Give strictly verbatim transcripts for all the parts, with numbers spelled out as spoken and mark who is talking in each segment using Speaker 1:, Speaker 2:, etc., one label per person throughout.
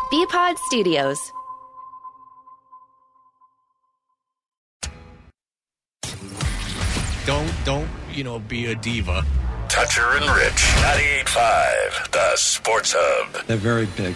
Speaker 1: B-Pod Studios.
Speaker 2: Don't, don't, you know, be a diva.
Speaker 3: Toucher and Rich, ninety-eight point five, the Sports Hub.
Speaker 4: They're very big.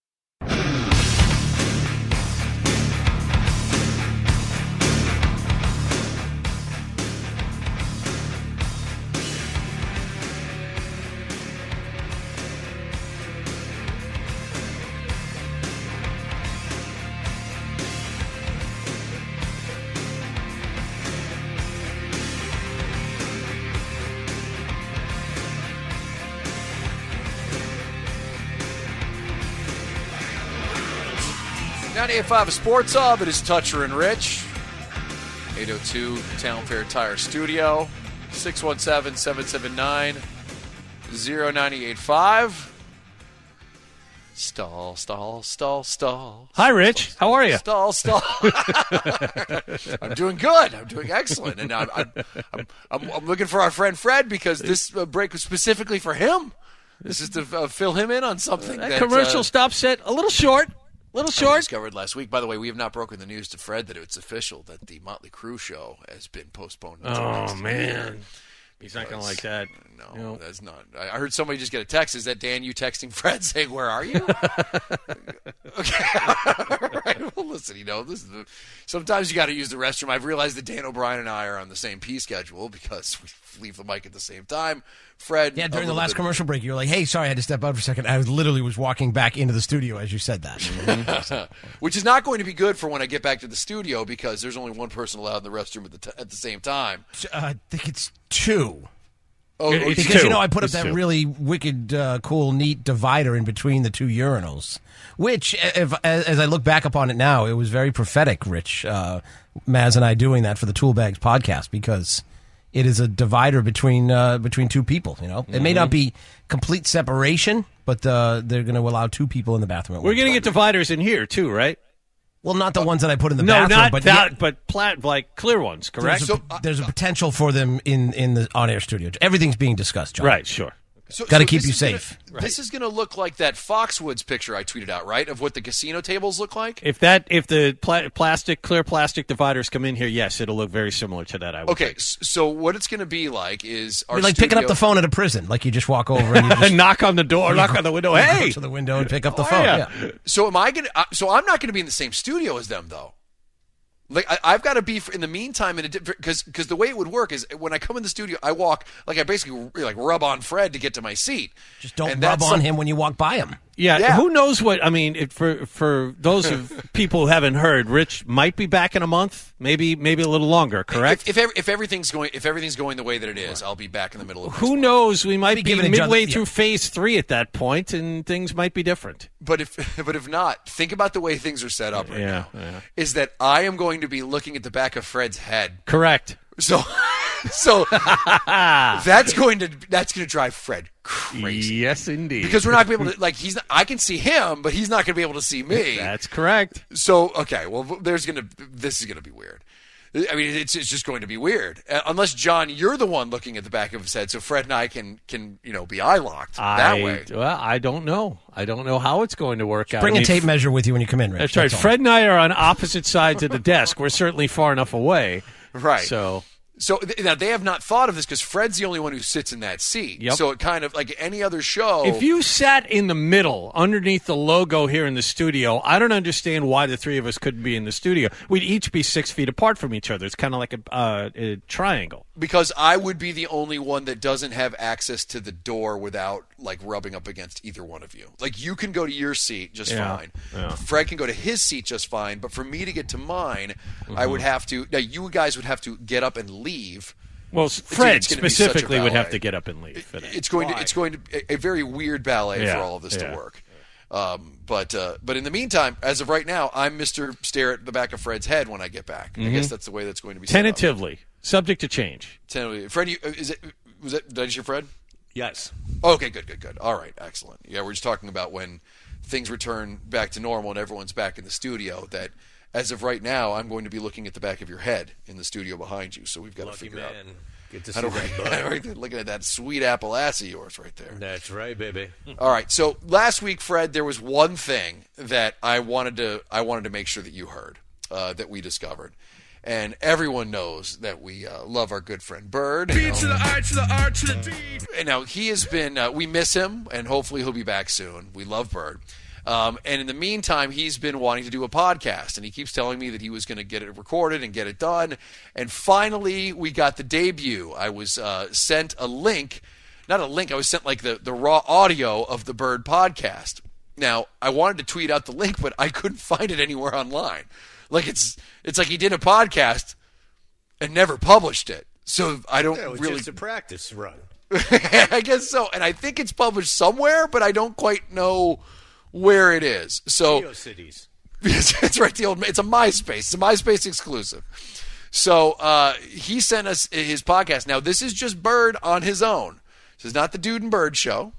Speaker 5: ninety-eight point five Sports Hub. It is Toucher and Rich. eight oh two Town Fair Tire Studio. six one seven, seven seven nine, oh nine eight five. Stall, stall, stall, stall.
Speaker 2: Hi, Rich. How are you?
Speaker 5: Stall, stall. I'm doing good. I'm doing excellent. And I'm, I'm, I'm, I'm, I'm looking for our friend Fred because this uh, break was specifically for him. This is to uh, fill him in on something.
Speaker 2: That,
Speaker 5: that
Speaker 2: commercial
Speaker 5: uh,
Speaker 2: stop set a little short. Little
Speaker 5: I
Speaker 2: short.
Speaker 5: discovered last week. By the way, we have not broken the news to Fred that it's official that the Motley Crue show has been postponed. Until
Speaker 2: Oh,
Speaker 5: next
Speaker 2: man.
Speaker 5: year.
Speaker 2: He's not going to like that.
Speaker 5: No,
Speaker 2: You know.
Speaker 5: that's not. I I heard somebody just get a text. Is that Dan, you texting Fred saying, where are you? Okay. All right. Well, listen, you know, this is the, sometimes you got to use the restroom. I've realized that Dan O'Brien and I are on the same P schedule because we leave the mic at the same time. Fred.
Speaker 6: Yeah, during the last
Speaker 5: bit,
Speaker 6: commercial break, you were like, hey, sorry, I had to step out for a second. I was literally was walking back into the studio as you said that.
Speaker 5: Which is not going to be good for when I get back to the studio because there's only one person allowed in the restroom at the, t- at the same time.
Speaker 6: Uh, I think it's two.
Speaker 5: Oh,
Speaker 2: It's
Speaker 5: oh,
Speaker 6: Because,
Speaker 2: two.
Speaker 6: you know, I put up
Speaker 2: It's
Speaker 6: that
Speaker 2: two.
Speaker 6: really wicked, uh, cool, neat divider in between the two urinals, which, if, as, as I look back upon it now, it was very prophetic, Rich, uh, Maz and I doing that for the Tool Bags podcast because it is a divider between uh, between two people, you know. It may not be complete separation, but uh, they're going to allow two people in the bathroom at
Speaker 2: We're
Speaker 6: once.
Speaker 2: going to get dividers in here, too, right?
Speaker 6: Well, not the ones that I put in the
Speaker 2: no,
Speaker 6: bathroom,
Speaker 2: not
Speaker 6: but
Speaker 2: that,
Speaker 6: yeah,
Speaker 2: but plat, like clear ones, correct?
Speaker 6: there's, a,
Speaker 5: So, uh,
Speaker 6: there's a potential for them in, in the on-air studio. Everything's being discussed, John.
Speaker 2: Right, sure.
Speaker 5: So,
Speaker 6: Gotta
Speaker 5: so
Speaker 6: keep
Speaker 5: this
Speaker 6: you
Speaker 5: is gonna-
Speaker 6: safe.
Speaker 5: This is going to look like that Foxwoods picture I tweeted out, right? Of what the casino tables look like.
Speaker 2: If that, if the pla- plastic, clear plastic dividers come in here, yes, it'll look very similar to that. I would
Speaker 5: Okay,
Speaker 2: think.
Speaker 5: s- so what it's going to be like is our
Speaker 6: You're like picking up
Speaker 5: studio-
Speaker 6: the phone at a prison. Like you just walk over and you just
Speaker 2: knock on the door, knock on the window.
Speaker 6: you go
Speaker 2: Hey,
Speaker 6: to the window and pick up the
Speaker 2: How
Speaker 6: phone.
Speaker 2: are ya?
Speaker 6: Yeah.
Speaker 5: So am I going to? Uh, so I'm not going to be in the same studio as them, though. Like I, I've got to be in the meantime in a because because the way it would work is when I come in the studio, I walk like I basically like rub on Fred to get to my seat.
Speaker 6: Just don't
Speaker 5: And
Speaker 6: rub
Speaker 5: that's
Speaker 6: on
Speaker 5: some-
Speaker 6: him when you walk by him.
Speaker 2: Yeah,
Speaker 5: Yeah.
Speaker 2: who knows what? I mean, it, for for those of people who haven't heard, Rich might be back in a month, maybe maybe a little longer. Correct?
Speaker 5: If if, ev- if everything's going if everything's going the way that it is, I'll be back in the middle of.
Speaker 2: Who
Speaker 5: next month.
Speaker 2: knows? We might
Speaker 6: Be
Speaker 2: be
Speaker 6: giving each other-
Speaker 2: midway
Speaker 6: yeah.
Speaker 2: through phase three at that point, and things might be different.
Speaker 5: But if but if not, think about the way things are set up right
Speaker 2: Yeah,
Speaker 5: now.
Speaker 2: yeah.
Speaker 5: Is that I am going to be looking at the back of Fred's head.
Speaker 2: Correct.
Speaker 5: So so that's going to that's going to drive Fred crazy.
Speaker 2: Yes, indeed.
Speaker 5: Because we're not going to be able to like he's not, I can see him, but he's not going to be able to see me.
Speaker 2: That's correct.
Speaker 5: So okay, well there's going to this is going to be weird. I mean, it's it's just going to be weird uh, unless John, you're the one looking at the back of his head, so Fred and I can can you know be eye locked that
Speaker 2: I,
Speaker 5: way.
Speaker 2: Well, I don't know. I don't know how it's going to work out.
Speaker 6: Bring
Speaker 2: I
Speaker 6: a
Speaker 2: mean,
Speaker 6: tape measure with you when you come in, Rich.
Speaker 2: That's right.
Speaker 6: all.
Speaker 2: Fred and I are on opposite sides of the desk. We're certainly far enough away.
Speaker 5: Right.
Speaker 2: So
Speaker 5: So th- now they have not thought of this because Fred's the only one who sits in that seat.
Speaker 2: Yep.
Speaker 5: So it kind of like any other show.
Speaker 2: if you sat in the middle underneath the logo here in the studio, I don't understand why the three of us couldn't be in the studio. We'd each be six feet apart from each other. It's kind of like a, uh, a triangle.
Speaker 5: because I would be the only one that doesn't have access to the door without like rubbing up against either one of you. Like you can go to your seat just
Speaker 2: Yeah,
Speaker 5: fine.
Speaker 2: yeah.
Speaker 5: Fred can go to his seat just fine. But for me to get to mine,
Speaker 2: Mm-hmm.
Speaker 5: I would have to. Now you guys would have to get up and leave.
Speaker 2: Well,
Speaker 5: It's-
Speaker 2: Fred
Speaker 5: it's gonna be such a
Speaker 2: specifically would have
Speaker 5: ballet.
Speaker 2: to get up and leave. for that.
Speaker 5: It's going to. It's going to a, a very weird ballet
Speaker 2: Yeah,
Speaker 5: for all of this
Speaker 2: yeah.
Speaker 5: to work. Um, but uh, but in the meantime, as of right now, I'm Mister Stare at the back of Fred's head when I get back. I guess that's the way that's going to be. set up.
Speaker 2: Tentatively, subject to change.
Speaker 5: Tentatively. Fred, you, uh, is it? Was that? Did I just hear Fred?
Speaker 4: Yes.
Speaker 5: Oh, okay, good, good, good. All right, excellent. Yeah, we're just talking about when things return back to normal and everyone's back in the studio. That as of right now, I'm going to be looking at the back of your head in the studio behind you. So we've got to
Speaker 4: Lucky
Speaker 5: figure out.
Speaker 4: man.
Speaker 1: Good to see
Speaker 5: I don't
Speaker 1: that, bud.
Speaker 5: right there, looking at that sweet apple ass of yours right there.
Speaker 1: That's right, baby.
Speaker 5: All right. So last week, Fred, there was one thing that I wanted to I wanted to make sure that you heard uh, that we discovered, and everyone knows that we uh, love our good friend Bird.
Speaker 4: B to the I to the R to the D.
Speaker 5: And now he has been. Uh, we miss him, and hopefully he'll be back soon. We love Bird. Um, and in the meantime, he's been wanting to do a podcast, and he keeps telling me that he was going to get it recorded and get it done. And finally, we got the debut. I was uh, sent a link, not a link, I was sent like the, the raw audio of the Bird podcast. Now, I wanted to tweet out the link, but I couldn't find it anywhere online. Like it's it's like he did a podcast and never published it. So I don't
Speaker 1: Yeah, it was
Speaker 5: really.
Speaker 1: just a practice run.
Speaker 5: I guess so. And I think it's published somewhere, but I don't quite know where it is. So
Speaker 1: GeoCities.
Speaker 5: it's right. The old. It's a MySpace. It's a MySpace exclusive. So uh, he sent us his podcast. Now this is just Bird on his own. This is not the Dude and Bird show.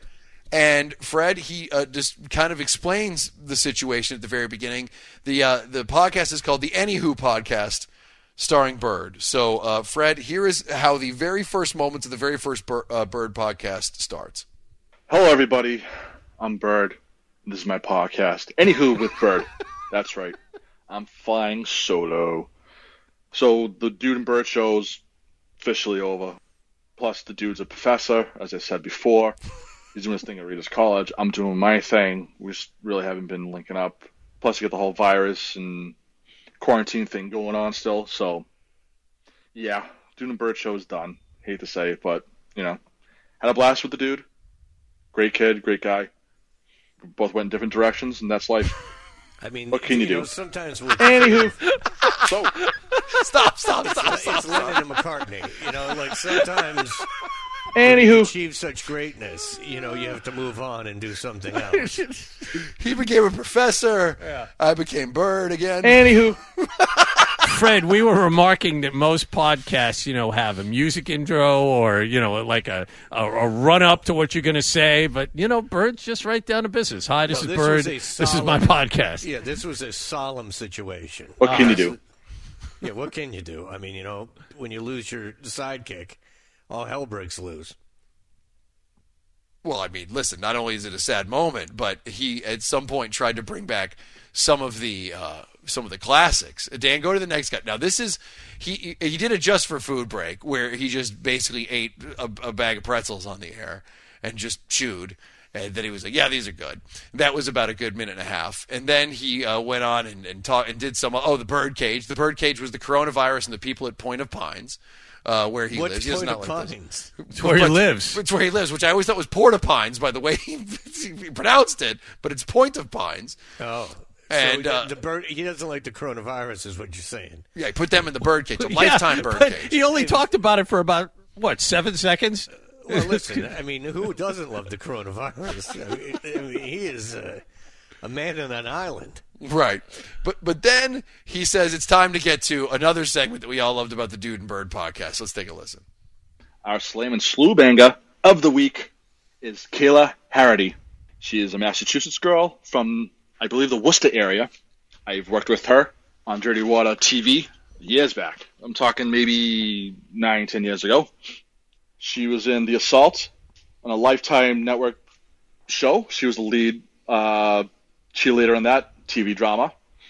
Speaker 5: And Fred, he uh, just kind of explains the situation at the very beginning. The uh, the podcast is called the Anywho Podcast, starring Bird. So, uh, Fred, here is how the very first moments of the very first Bir- uh, Bird podcast starts.
Speaker 7: Hello, everybody. I'm Bird. This is my podcast. Anywho with Bird. That's right. I'm flying solo. So the Dude and Bird show's officially over. Plus, the dude's a professor, as I said before. He's doing his thing at Reader's College. I'm doing my thing. We just really haven't been linking up. Plus, you get the whole virus and quarantine thing going on still. So, yeah, Dude and Bird show is done. Hate to say it, but, you know, had a blast with the dude. Great kid, great guy. We both went in different directions, and that's life.
Speaker 1: I mean,
Speaker 7: What can you
Speaker 1: know,
Speaker 7: do?
Speaker 1: Sometimes with
Speaker 7: Anywho. So,
Speaker 5: Stop! Stop! Stop!
Speaker 1: it's
Speaker 5: Stop!
Speaker 1: Lennon and McCartney. You know, like sometimes
Speaker 7: anywho.
Speaker 1: achieve such greatness, you know, you have to move on and do something else.
Speaker 5: He became a professor. I became Bird again.
Speaker 7: Anywho.
Speaker 2: Fred, we were remarking that most podcasts, you know, have a music intro or, you know, like a, a, a run-up to what you're going to say. But, you know, Bird's just right down to business. Hi, this
Speaker 1: No,
Speaker 2: is
Speaker 1: this
Speaker 2: Bird.
Speaker 1: was a
Speaker 2: This is my
Speaker 1: solemn-
Speaker 2: podcast.
Speaker 1: Yeah, this was a solemn situation.
Speaker 7: What can you do?
Speaker 1: Yeah, what can you do? I mean, you know, when you lose your sidekick, all hell breaks loose.
Speaker 5: Well, I mean, listen, not only is it a sad moment, but he at some point tried to bring back some of the uh, some of the classics. Dan, go to the next guy. Now, this is he he did a Just for Food break where he just basically ate a, a bag of pretzels on the air and just chewed. And then he was like, yeah, these are good. That was about a good minute and a half. And then he uh, went on and and, talk, and did some, oh, the Birdcage. The Birdcage was the coronavirus and the people at Point of Pines, uh, where he
Speaker 1: What's
Speaker 5: lives. He does
Speaker 1: Point
Speaker 5: not
Speaker 1: of
Speaker 5: like this.
Speaker 1: Pines?
Speaker 2: It's where he
Speaker 5: But-
Speaker 2: lives.
Speaker 5: It's where he lives, which I always thought was Port of Pines, by the way he, he pronounced it, but it's Point of Pines.
Speaker 1: Oh.
Speaker 5: And,
Speaker 1: so
Speaker 5: uh,
Speaker 1: the bird, he doesn't like the coronavirus, is what you're saying.
Speaker 5: Yeah, he put them in the birdcage, a
Speaker 2: Yeah,
Speaker 5: lifetime
Speaker 2: but
Speaker 5: birdcage.
Speaker 2: He only talked about it for about, what, seven seconds?
Speaker 1: Well, listen, I mean, who doesn't love the coronavirus? I mean, I mean he is uh, a man on an island.
Speaker 5: Right. But but then he says it's time to get to another segment that we all loved about the Dude and Bird podcast. Let's take a listen.
Speaker 7: Our Slam and Slew banger of the week is Kayla Harity. She is a Massachusetts girl from, I believe, the Worcester area. I've worked with her on Dirty Water T V years back. I'm talking maybe nine, ten years ago. She was in The Assault on a Lifetime Network show. She was the lead uh, cheerleader in that T V drama.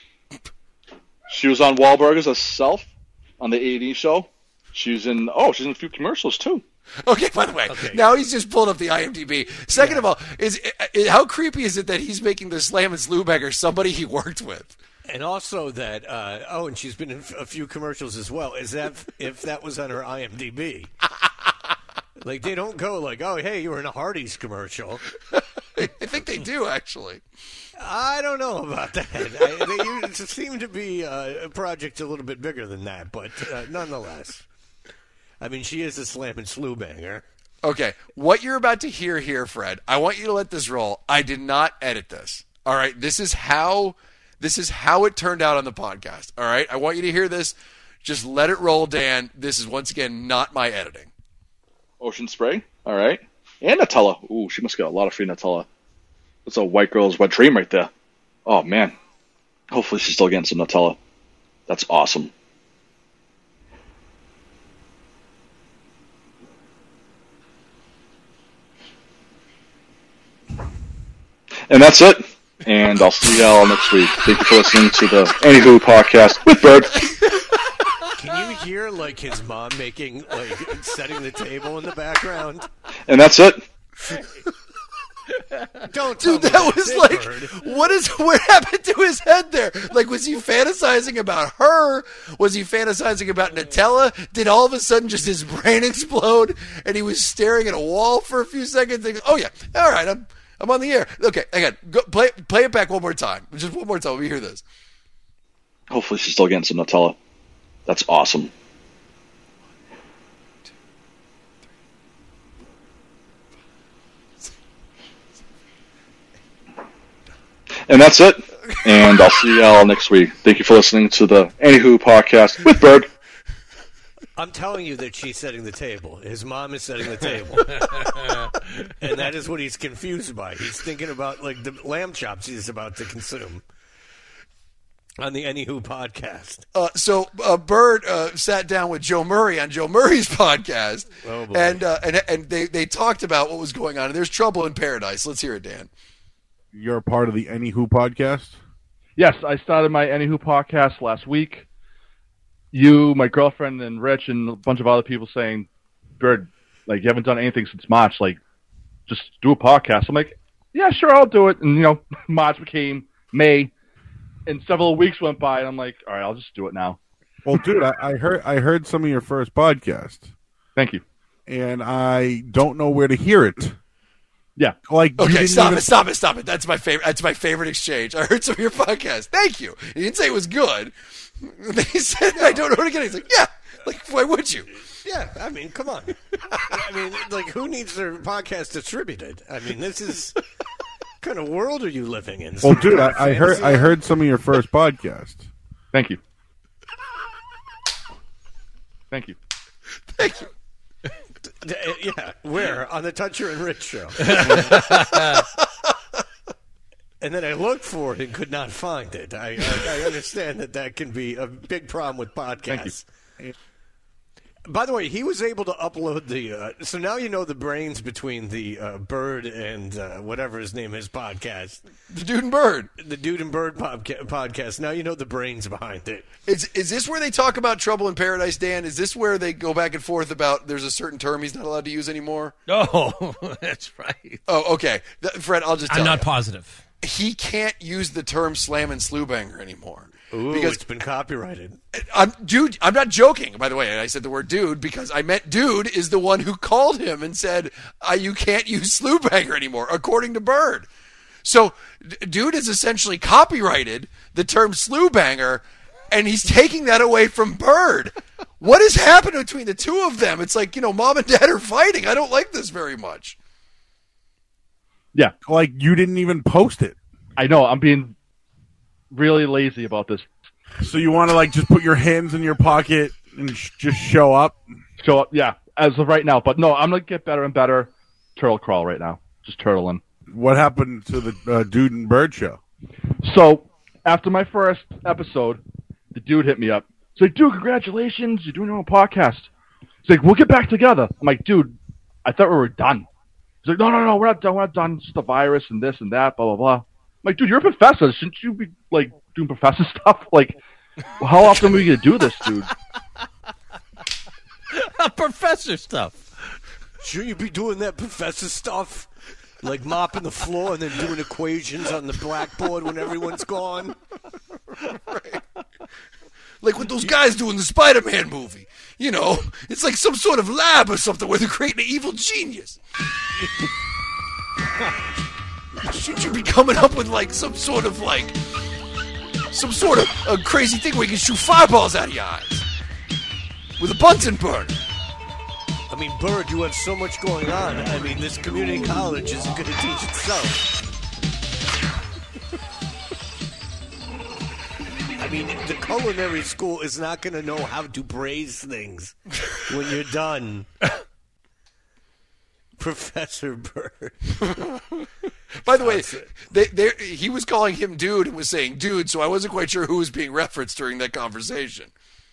Speaker 7: She was on Wahlburgers herself on the A and E show. She was in, oh, she's in a few commercials too.
Speaker 5: Okay, by the way,
Speaker 1: Okay.
Speaker 5: now he's just pulled up the IMDb. Second of all, is uh, how creepy is it that he's making the Slam and Slew beggar somebody he worked with?
Speaker 1: And also that, uh, oh, and she's been in a few commercials as well. Is that if that was on her IMDb? Like, they don't go like, oh, hey, you were in a Hardee's commercial.
Speaker 5: I think they do, actually.
Speaker 1: I don't know about that. I, they you- seem to be uh, a project a little bit bigger than that, but uh, nonetheless. I mean, she is a Slam and Slew banger.
Speaker 5: Okay, what you're about to hear here, Fred, I want you to let this roll. I did not edit this. All right, this is how this is how it turned out on the podcast. All right, I want you to hear this. Just let it roll, Dan. This is once again not my editing.
Speaker 7: Ocean Spray, all right. And Nutella. Ooh, she must get a lot of free Nutella. That's a white girl's wet dream right there. Oh, man. Hopefully she's still getting some Nutella. That's awesome. And that's it. And I'll see y'all next week. Thank you for listening to the Anywho podcast with Bird.
Speaker 1: Can you hear like his mom making like setting the table in the background?
Speaker 7: And that's it.
Speaker 1: Don't tell
Speaker 5: Dude,
Speaker 1: me
Speaker 5: that was
Speaker 1: Big
Speaker 5: like,
Speaker 1: Bird.
Speaker 5: what is what happened to his head there? Like, was he fantasizing about her? Was he fantasizing about Nutella? Did all of a sudden just his brain explode and he was staring at a wall for a few seconds? Thinking, oh yeah, all right, I'm I'm on the air. Okay, again, go, play play it back one more time, just one more time. Let me hear this.
Speaker 7: Hopefully she's still getting some Nutella. That's awesome. And that's it. And I'll see y'all next week. Thank you for listening to the Anywho podcast with Bird.
Speaker 1: I'm telling you that she's setting the table. His mom is setting the table. And that is what he's confused by. He's thinking about like the lamb chops he's about to consume on the Anywho podcast.
Speaker 5: Uh, so uh, Bird uh, sat down with Joe Murray on Joe Murray's podcast,
Speaker 1: Oh, boy.
Speaker 5: and uh, and and they they talked about what was going on. And there's trouble in paradise. Let's hear it, Dan.
Speaker 8: You're a part of the Anywho podcast?
Speaker 9: Yes, I started my Anywho podcast last week. You, my girlfriend, and Rich, and a bunch of other people saying, Bird, like, you haven't done anything since March. Like, just do a podcast. I'm like, yeah, sure, I'll do it. And, you know, March became May, and several weeks went by, and I'm like, all right, I'll just do it now.
Speaker 8: Well, dude, I, I heard I heard some of your first podcast,
Speaker 9: Thank you.
Speaker 8: and I don't know where to hear it.
Speaker 9: Yeah.
Speaker 8: Like, you
Speaker 5: Okay,
Speaker 8: didn't
Speaker 5: stop
Speaker 8: even-
Speaker 5: it, stop it, stop it. That's my favorite. That's my favorite exchange. I heard some of your podcasts. Thank you. You didn't say it was good. He said, "I don't know what to get." He's like, "Yeah, like why would you?"
Speaker 1: Yeah, I mean, come on. I mean, like, who needs their podcast distributed? I mean, this is what kind of world are you living in?
Speaker 8: Well,
Speaker 1: Some
Speaker 8: dude,
Speaker 1: kind of
Speaker 8: I, I heard
Speaker 1: fantasy
Speaker 8: I
Speaker 1: land?
Speaker 8: heard some of your first podcast.
Speaker 9: Thank you. Thank you.
Speaker 5: Thank you.
Speaker 1: D- uh, Yeah, where? On the Toucher and Rich show. And then I looked for it and could not find it. I, I, I understand that that can be a big problem with podcasts. By the way, he was able to upload the. Uh, so now you know the brains between the uh, Bird and uh, whatever his name is podcast.
Speaker 5: The Dude and Bird.
Speaker 1: The Dude and Bird podca- podcast. Now you know the brains behind it.
Speaker 5: Is is this where they talk about trouble in paradise, Dan? Is this where they go back and forth about there's a certain term he's not allowed to use anymore?
Speaker 2: Oh, that's right.
Speaker 5: Oh, okay. Th- Fred, I'll just tell
Speaker 6: I'm not
Speaker 5: you.
Speaker 6: positive.
Speaker 5: He can't use the term slam and slew banger anymore.
Speaker 1: Ooh,
Speaker 5: because
Speaker 1: it's been copyrighted.
Speaker 5: I'm dude, I'm not joking, by the way. I said the word dude because I meant dude is the one who called him and said, uh, you can't use slew banger anymore, according to Bird. So, d- dude is essentially copyrighted the term slew banger, and he's taking that away from Bird. What has happened between the two of them? It's like, you know, mom and dad are fighting. I don't like this very much.
Speaker 9: Yeah,
Speaker 8: Like, you didn't even post it.
Speaker 9: I know. I'm being really lazy about this.
Speaker 8: So you want to, like, just put your hands in your pocket and sh- just show up?
Speaker 9: So, yeah, as of right now. But no, I'm going to get better and better. Turtle crawl right now. Just turtling.
Speaker 8: What happened to the uh, Dude and Bird show?
Speaker 9: So, after my first episode, the dude hit me up. He's like, dude, congratulations. You're doing your own podcast. He's like, we'll get back together. I'm like, dude, I thought we were done. He's like, no, no, no, we're not done. We're not done. It's just a virus and this and that, blah, blah, blah. I'm like, dude, you're a professor. Shouldn't you be, like, doing professor stuff? Like, how often are we going to do this, dude?
Speaker 2: Professor stuff.
Speaker 1: Shouldn't you be doing that professor stuff? Like mopping the floor and then doing equations on the blackboard when everyone's gone?
Speaker 5: Like what those guys do in the Spider-Man movie. You know, it's like some sort of lab or something where they're creating an evil genius. Should you be coming up with like some sort of like some sort of a crazy thing where you can shoot fireballs out of your eyes with a Bunsen burner?
Speaker 1: I mean, Bird, you have so much going on. I mean, this community college isn't going to teach itself. I mean, the culinary school is not going to know how to braise things when you're done. Professor Bird.
Speaker 5: By the way, they, they, he was calling him dude and was saying dude, so I wasn't quite sure who was being referenced during that conversation.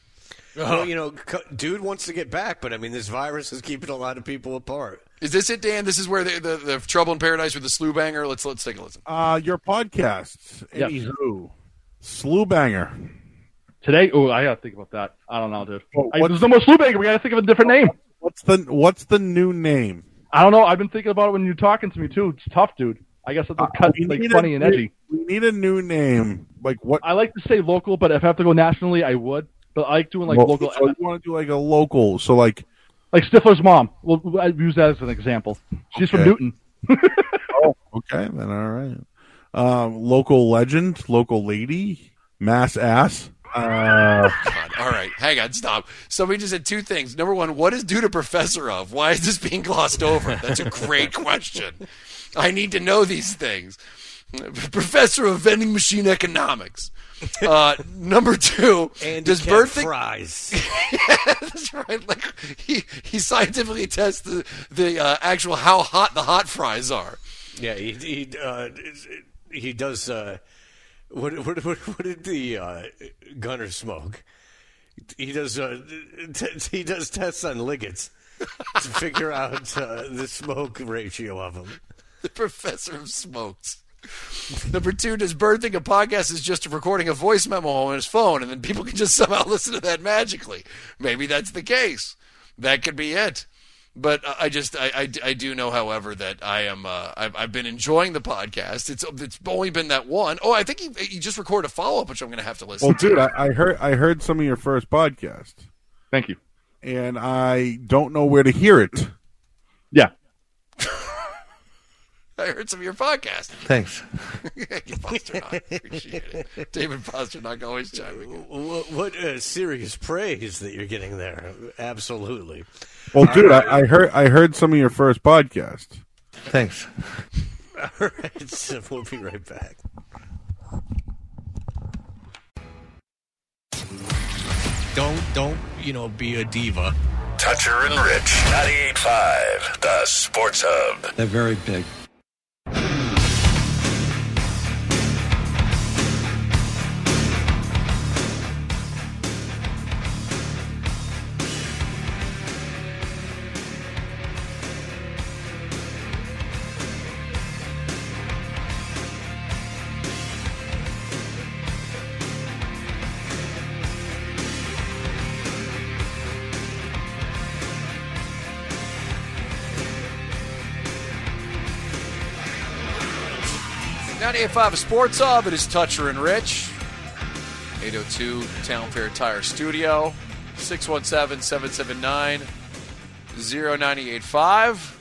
Speaker 1: Well, you know, co- dude wants to get back, but I mean, this virus is keeping a lot of people apart.
Speaker 5: Is this it, Dan? This is where the, the, the Trouble in Paradise with the Slew Banger? Let's let's take a listen.
Speaker 8: Uh, your podcast.
Speaker 9: Yep.
Speaker 8: Anywho, Slew Banger.
Speaker 9: Today, oh, I gotta think about that. I don't know, dude.
Speaker 8: Well,
Speaker 9: I,
Speaker 8: what's-
Speaker 9: there's no more Slew Banger. We gotta think of a different name.
Speaker 8: What's the What's the new name?
Speaker 9: I don't know. I've been thinking about it when you're talking to me too. It's tough, dude. I guess it's
Speaker 8: Uh,
Speaker 9: cut
Speaker 8: we
Speaker 9: like
Speaker 8: need
Speaker 9: funny
Speaker 8: a
Speaker 9: and
Speaker 8: new-
Speaker 9: edgy.
Speaker 8: We need a new name. Like what?
Speaker 9: I like to say local, but if I have to go nationally, I would. But I like doing like
Speaker 8: well,
Speaker 9: local,
Speaker 8: So you want to do like a local? So like,
Speaker 9: like Stifler's mom. We'll I use that as an example. She's from
Speaker 8: Okay.
Speaker 9: Newton.
Speaker 8: oh, okay, then all right. Um, local legend, local lady, mass ass. Uh,
Speaker 5: Come on. All right, hang on, stop. Somebody just said two things. Number one, what is Dude a professor of? Why is this being glossed over? That's a great question. I need to know these things. Professor of vending machine economics. Uh, number two,
Speaker 1: And
Speaker 5: does birthing
Speaker 1: fries?
Speaker 5: Yeah, that's right. Like he he scientifically tests the the uh, actual how hot the hot fries are.
Speaker 1: Yeah, he he uh, he does. Uh, what, what what what did the uh, gunner smoke? He does. Uh, t- he does tests on liggets to figure out uh, the smoke ratio of them.
Speaker 5: The professor of smokes. Number two, does Bird think a podcast is just recording a voice memo on his phone and then people can just somehow listen to that magically? Maybe that's the case. That could be it. But uh, I just, I, I, I do know, however, that I am, uh, I've, I've been enjoying the podcast. It's it's only been that one. Oh, I think he, he just recorded a follow-up, which I'm going to have to listen
Speaker 8: well,
Speaker 5: to.
Speaker 8: dude, I, I heard I heard some of your first podcast,
Speaker 9: Thank you.
Speaker 8: and I don't know where to hear it.
Speaker 9: Yeah.
Speaker 5: I heard some of your podcast.
Speaker 6: Thanks.
Speaker 5: Thank you, Pasternak. Appreciate it. David Pasternak always chiming in.
Speaker 1: What, what uh, serious praise that you're getting there! Absolutely.
Speaker 8: Well, dude, I, I heard I heard some of your first podcast.
Speaker 6: Thanks.
Speaker 1: All right, so we'll be right back.
Speaker 2: Don't don't you know be a diva.
Speaker 3: Toucher and Rich, ninety-eight point five, the Sports Hub.
Speaker 10: They're very big.
Speaker 5: ninety-eight point five Sports Hub. It is Toucher and Rich. eight oh two Town Fair Tire Studio. six one seven, seven seven nine, oh nine eight five.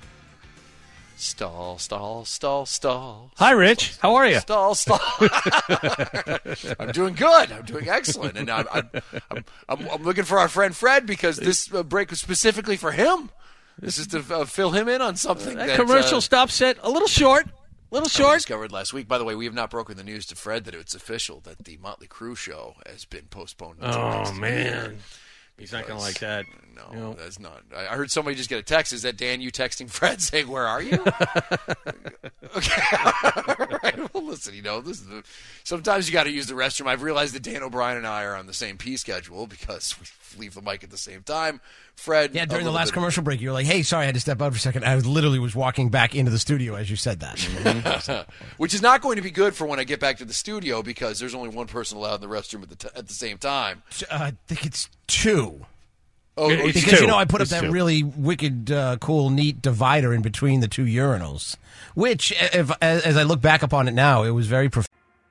Speaker 5: Stall, stall, stall, stall.
Speaker 2: Hi, Rich. How are you?
Speaker 5: Stall, stall. I'm doing good. I'm doing excellent. And I'm, I'm, I'm, I'm, I'm looking for our friend Fred because this uh, break was specifically for him. This is to uh, fill him in on something.
Speaker 2: That,
Speaker 5: that
Speaker 2: commercial
Speaker 5: uh,
Speaker 2: stop set a little short. Little
Speaker 5: I
Speaker 2: short.
Speaker 5: discovered last week. By the way, we have not broken the news to Fred that it's official that the Motley Crue show has been postponed. Until
Speaker 2: Oh
Speaker 5: next
Speaker 2: man,
Speaker 5: year.
Speaker 2: he's not gonna
Speaker 5: Because-
Speaker 2: like that.
Speaker 5: No,
Speaker 2: You know.
Speaker 5: that's not. I I heard somebody just get a text. Is that Dan? You texting Fred saying, "Where are you?" Okay, all right. Well, listen. You know, this is the, sometimes you got to use the restroom. I've realized that Dan O'Brien and I are on the same P schedule because we leave the mic at the same time. Fred,
Speaker 6: Yeah,
Speaker 5: a
Speaker 6: during the
Speaker 5: little
Speaker 6: last
Speaker 5: bit-
Speaker 6: commercial break, you were like, "Hey, sorry, I had to step out for a second." I was literally was walking back into the studio as you said that.
Speaker 5: which is not going to be good for when I get back to the studio because there's only one person allowed in the restroom at the t- at the same time.
Speaker 6: uh, I think it's two.
Speaker 5: Oh,
Speaker 2: It-
Speaker 5: oh,
Speaker 2: it's
Speaker 5: you-
Speaker 6: Because,
Speaker 2: two.
Speaker 6: you know, I put up
Speaker 2: It's
Speaker 6: that
Speaker 2: two.
Speaker 6: really wicked, uh, cool, neat divider in between the two urinals, which, if, as, as I look back upon it now, it was very prof-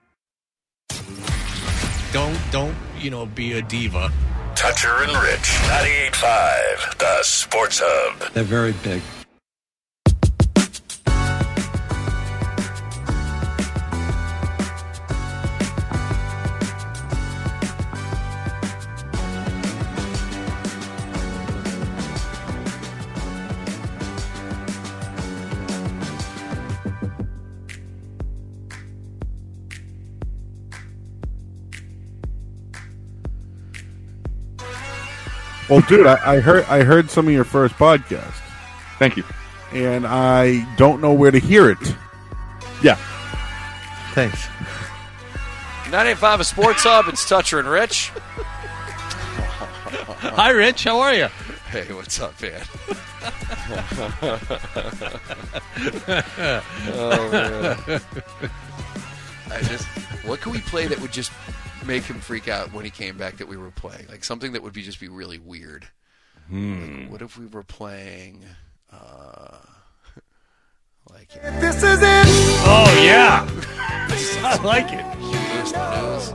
Speaker 2: Don't don't you know be a diva.
Speaker 3: Toucher and Rich, ninety-eight point five, the Sports Hub.
Speaker 10: They're very big.
Speaker 8: Well, dude, I, I heard I heard some of your first podcast,
Speaker 9: Thank you.
Speaker 8: and I don't know where to hear it.
Speaker 9: Yeah.
Speaker 6: Thanks.
Speaker 5: ninety-eight point five a Sports Hub. It's Toucher and Rich.
Speaker 2: Hi, Rich. How are you?
Speaker 5: Hey, what's up, man? Oh, man. I just, what could we play that would just make him freak out when he came back that we were playing? Like something that would be just be really weird.
Speaker 2: Hmm.
Speaker 5: Like, what if we were playing, uh, like,
Speaker 4: This is it.
Speaker 2: Oh, yeah. I like it.
Speaker 5: News, news.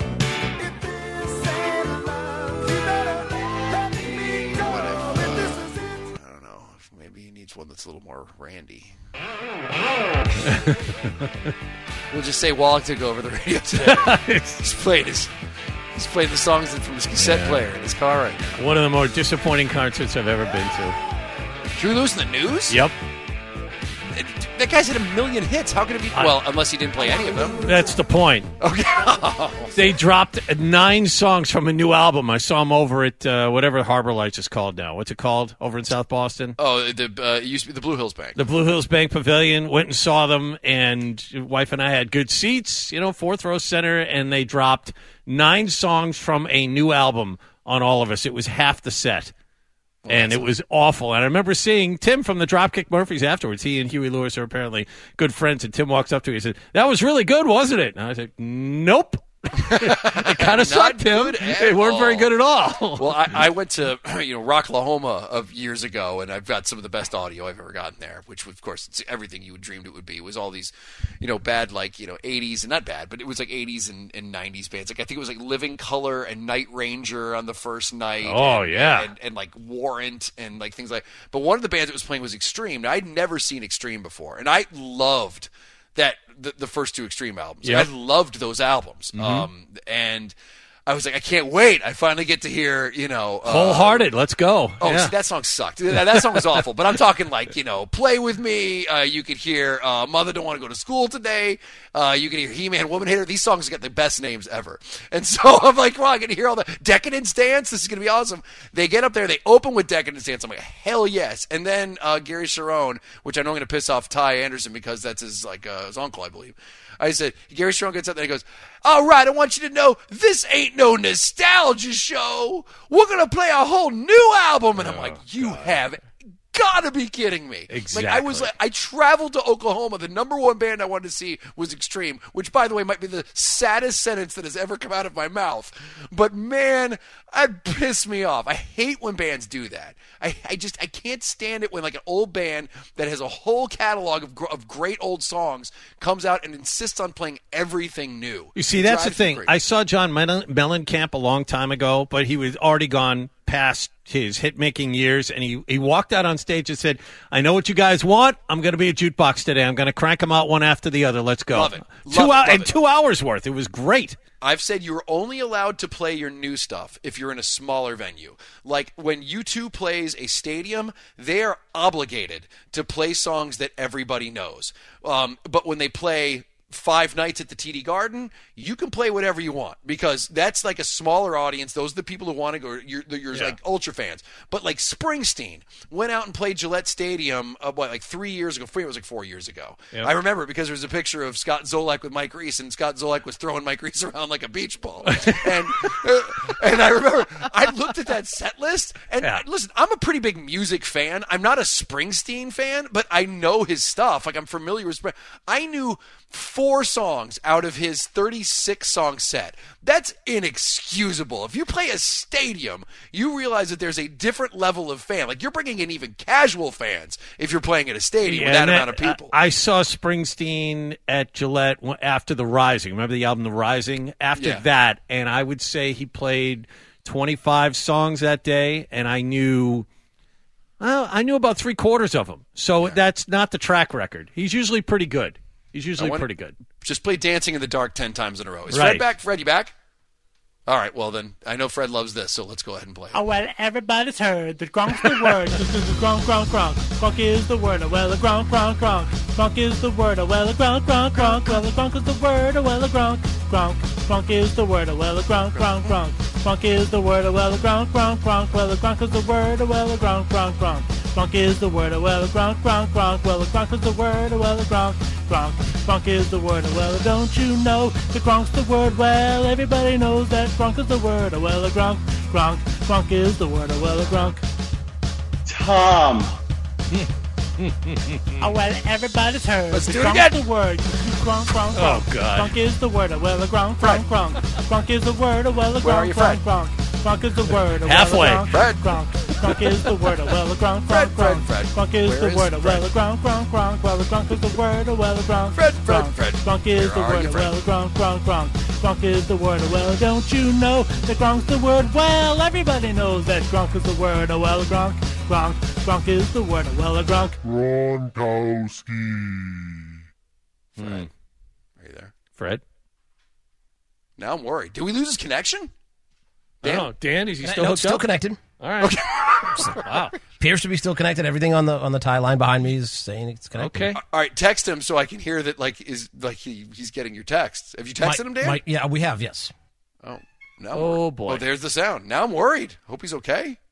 Speaker 5: What if, uh, I don't know, if maybe he needs one that's a little more randy. We'll just say Wallach took over the radio today. He's played his, he's played the songs from his cassette
Speaker 2: Yeah.
Speaker 5: player in his car right now.
Speaker 2: One of the more disappointing concerts I've ever been to.
Speaker 5: Drew Lewis in the news?
Speaker 2: Yep.
Speaker 5: That guy's had a million hits. How can it be? Well, unless he didn't play any of them.
Speaker 2: That's the point.
Speaker 5: Okay.
Speaker 2: They dropped nine songs from a new album. I saw him over at uh, whatever Harbor Lights is called now. What's it called over in South Boston?
Speaker 5: Oh, the uh, it used to be the Blue Hills Bank.
Speaker 2: The Blue Hills Bank Pavilion. Went and saw them, and wife and I had good seats, you know, fourth row center, and they dropped nine songs from a new album on all of us. It was half the set.
Speaker 5: Well,
Speaker 2: and it was awful. And I remember seeing Tim from the Dropkick Murphys afterwards. He and Huey Lewis are apparently good friends. And Tim walks up to me and said, "That was really good, wasn't it?" And I said, "Nope." It kind of sucked, Tim. They weren't very good at all.
Speaker 5: Well, I, I went to you know Rocklahoma of years ago, and I've got some of the best audio I've ever gotten there. Which, of course, it's everything you would dreamed it would be. It was all these, you know, bad like you know eighties and not bad, but it was like eighties and, and nineties bands. Like I think it was like Living Colour and Night Ranger on the first night.
Speaker 2: Oh,
Speaker 5: and,
Speaker 2: yeah.
Speaker 5: and, and like Warrant and like things like. But one of the bands that was playing was Extreme. Now, I'd never seen Extreme before, and I loved that the, the first two Extreme albums.
Speaker 2: Yep.
Speaker 5: I loved those albums.
Speaker 2: Mm-hmm.
Speaker 5: Um, and I was like, I can't wait. I finally get to hear, you know. Uh,
Speaker 2: Wholehearted. Let's go.
Speaker 5: Oh,
Speaker 2: Yeah.
Speaker 5: see, that song sucked. That, that song was awful. But I'm talking like, you know, Play With Me. Uh, you could hear uh, Mother Don't Want to Go to School Today. Uh, you can hear He-Man, Woman Hater. These songs got the best names ever. And so I'm like, well, I get to hear all the Decadence Dance. This is going to be awesome. They get up there. They open with Decadence Dance. I'm like, hell yes. And then uh, Gary Cherone, which I know I'm going to piss off Ty Anderson because that's his, like, uh, his uncle, I believe. I said, Gary Cherone gets up there and he goes, "All right, I want you to know this ain't no nostalgia show. We're going to play a whole new album." And I'm like, you have gotta be kidding me.
Speaker 2: Exactly.
Speaker 5: Like I was like, I traveled to Oklahoma. The number one band I wanted to see was Extreme, which, by the way, might be the saddest sentence that has ever come out of my mouth. But man, it pissed me off. I hate when bands do that. I, I just I can't stand it when like an old band that has a whole catalog of gr- of great old songs comes out and insists on playing everything new.
Speaker 2: You see,
Speaker 5: It
Speaker 2: that's the
Speaker 5: drives me
Speaker 2: thing.
Speaker 5: crazy.
Speaker 2: I saw John Mellen- Mellencamp a long time ago, but he was already gone past his hit-making years, and he, he walked out on stage and said, "I know what you guys want. I'm going to be a jukebox today. I'm going to crank them out one after the other. Let's go."
Speaker 5: Love it. Love
Speaker 2: two
Speaker 5: it,
Speaker 2: hou-
Speaker 5: love
Speaker 2: and
Speaker 5: it.
Speaker 2: two hours worth. It was great.
Speaker 5: I've said you're only allowed to play your new stuff if you're in a smaller venue. Like when U two plays a stadium, they are obligated to play songs that everybody knows. Um, but when they play five nights at the T D Garden, you can play whatever you want because that's like a smaller audience. Those are the people who want to go. You're, you're
Speaker 2: Yeah.
Speaker 5: like ultra fans. But like Springsteen went out and played Gillette Stadium, uh, what, like three years ago? It was like four years ago.
Speaker 2: Yep.
Speaker 5: I remember because there was a picture of Scott Zolak with Mike Reese, and Scott Zolak was throwing Mike Reese around like a beach ball. and uh, and I remember I looked at that set list, and
Speaker 2: Yeah.
Speaker 5: listen, I'm a pretty big music fan. I'm not a Springsteen fan, but I know his stuff. Like I'm familiar with Spring. I knew four songs out of his thirty-six song set. That's inexcusable. If you play a stadium, you realize that there's a different level of fan. Like you're bringing in even casual fans if you're playing at a stadium with that
Speaker 2: and
Speaker 5: amount of people.
Speaker 2: I, I saw Springsteen at Gillette after The Rising. Remember the album The Rising? After
Speaker 5: Yeah.
Speaker 2: that, and I would say he played twenty-five songs that day, and I knew well, I knew about three quarters of them. So that's not the track record. He's usually pretty good. He's usually
Speaker 5: wonder-
Speaker 2: pretty good.
Speaker 5: Just play Dancing in the Dark ten times in a row. Is
Speaker 2: Right.
Speaker 5: Fred back? Fred, you back? All right, well then, I know Fred loves this, so let's go ahead and play it.
Speaker 10: Oh, well, everybody's heard that gronk's the word. This is the gronk, gronk, gronk. Gronk is the word. Oh, well, a gronk, gronk, gronk. Gronk is the word. Oh, well, a gronk, gronk, gronk. Well, a gronk is the word. Oh, well, a gronk. Gronk. Gronk is the word. Oh, well, a gronk, gronk, gronk. Gronk is the word. Oh, well, a gronk, gronk, gronk. Well, a gronk is the word. Oh, well, a gronk, gronk, gronk. Gronk is the word. Oh, well, a gronk, gronk, gronk. Well, a gronk is the word. Oh, well, a gronk. Gronk. Gronk is the word. Oh, well, don't you know that gronk's the word? Well, everybody knows that gronk is the word. Oh, well, a gronk. Gronk. Gronk is the word, oh well, a Gronk.
Speaker 7: Tom.
Speaker 10: Oh, well, everybody's heard.
Speaker 5: Let's
Speaker 10: the
Speaker 5: do it
Speaker 10: Gronk's
Speaker 5: again.
Speaker 10: the word. Gronk, Gronk, Gronk.
Speaker 2: Oh, God.
Speaker 10: Gronk is the word, oh well, a Gronk, Gronk, Gronk. Gronk is the word, oh well, a Gronk,
Speaker 5: Where are you, Fred?
Speaker 10: Gronk, Gronk. Gronk is the word, oh
Speaker 2: Halfway.
Speaker 10: well, a Gronk,
Speaker 5: Fred.
Speaker 10: Gronk. Gronk is the word, oh well, a Gronk,
Speaker 5: Fred,
Speaker 10: Gronk,
Speaker 5: Fred,
Speaker 10: Gronk.
Speaker 5: Fred.
Speaker 10: Gronk is
Speaker 5: Where
Speaker 10: the
Speaker 5: is
Speaker 10: word, oh
Speaker 5: Fred?
Speaker 10: well, a Gronk, Gronk, Gronk. Well, a Gronk is the word, oh well, a Gronk.
Speaker 5: Fred, Fred,
Speaker 10: Gronk.
Speaker 5: Fred.
Speaker 10: Gronk is
Speaker 5: Where
Speaker 10: the
Speaker 5: are
Speaker 10: word,
Speaker 5: you,
Speaker 10: oh
Speaker 5: Fred?
Speaker 10: well, a Gronk, Gronk, Gronk. Gronk is the word, oh well, don't you know that Gronk's the word? Well, everybody knows that Gronk is the word, oh well, a Gronk. Gronk, Gronk is the word, oh well, a Gronk.
Speaker 5: Fred. Are you there?
Speaker 2: Fred?
Speaker 5: Now I'm worried. Did we lose his connection? Dan?
Speaker 2: Oh, Dan, is he still
Speaker 6: no,
Speaker 2: hooked
Speaker 6: still
Speaker 2: up?
Speaker 6: connected.
Speaker 2: All right. Wow.
Speaker 6: Appears to be still connected. Everything on the on the tie line behind me is saying it's connected.
Speaker 2: Okay.
Speaker 5: All right, text him so I can hear that. Like, is like he, he's getting your texts. Have you texted
Speaker 6: Might-
Speaker 5: him, Dan?
Speaker 6: might- yeah, we have. Yes.
Speaker 5: Oh, no.
Speaker 2: Oh, boy.
Speaker 5: Oh, there's the sound. Now I'm worried. Hope he's okay. Hope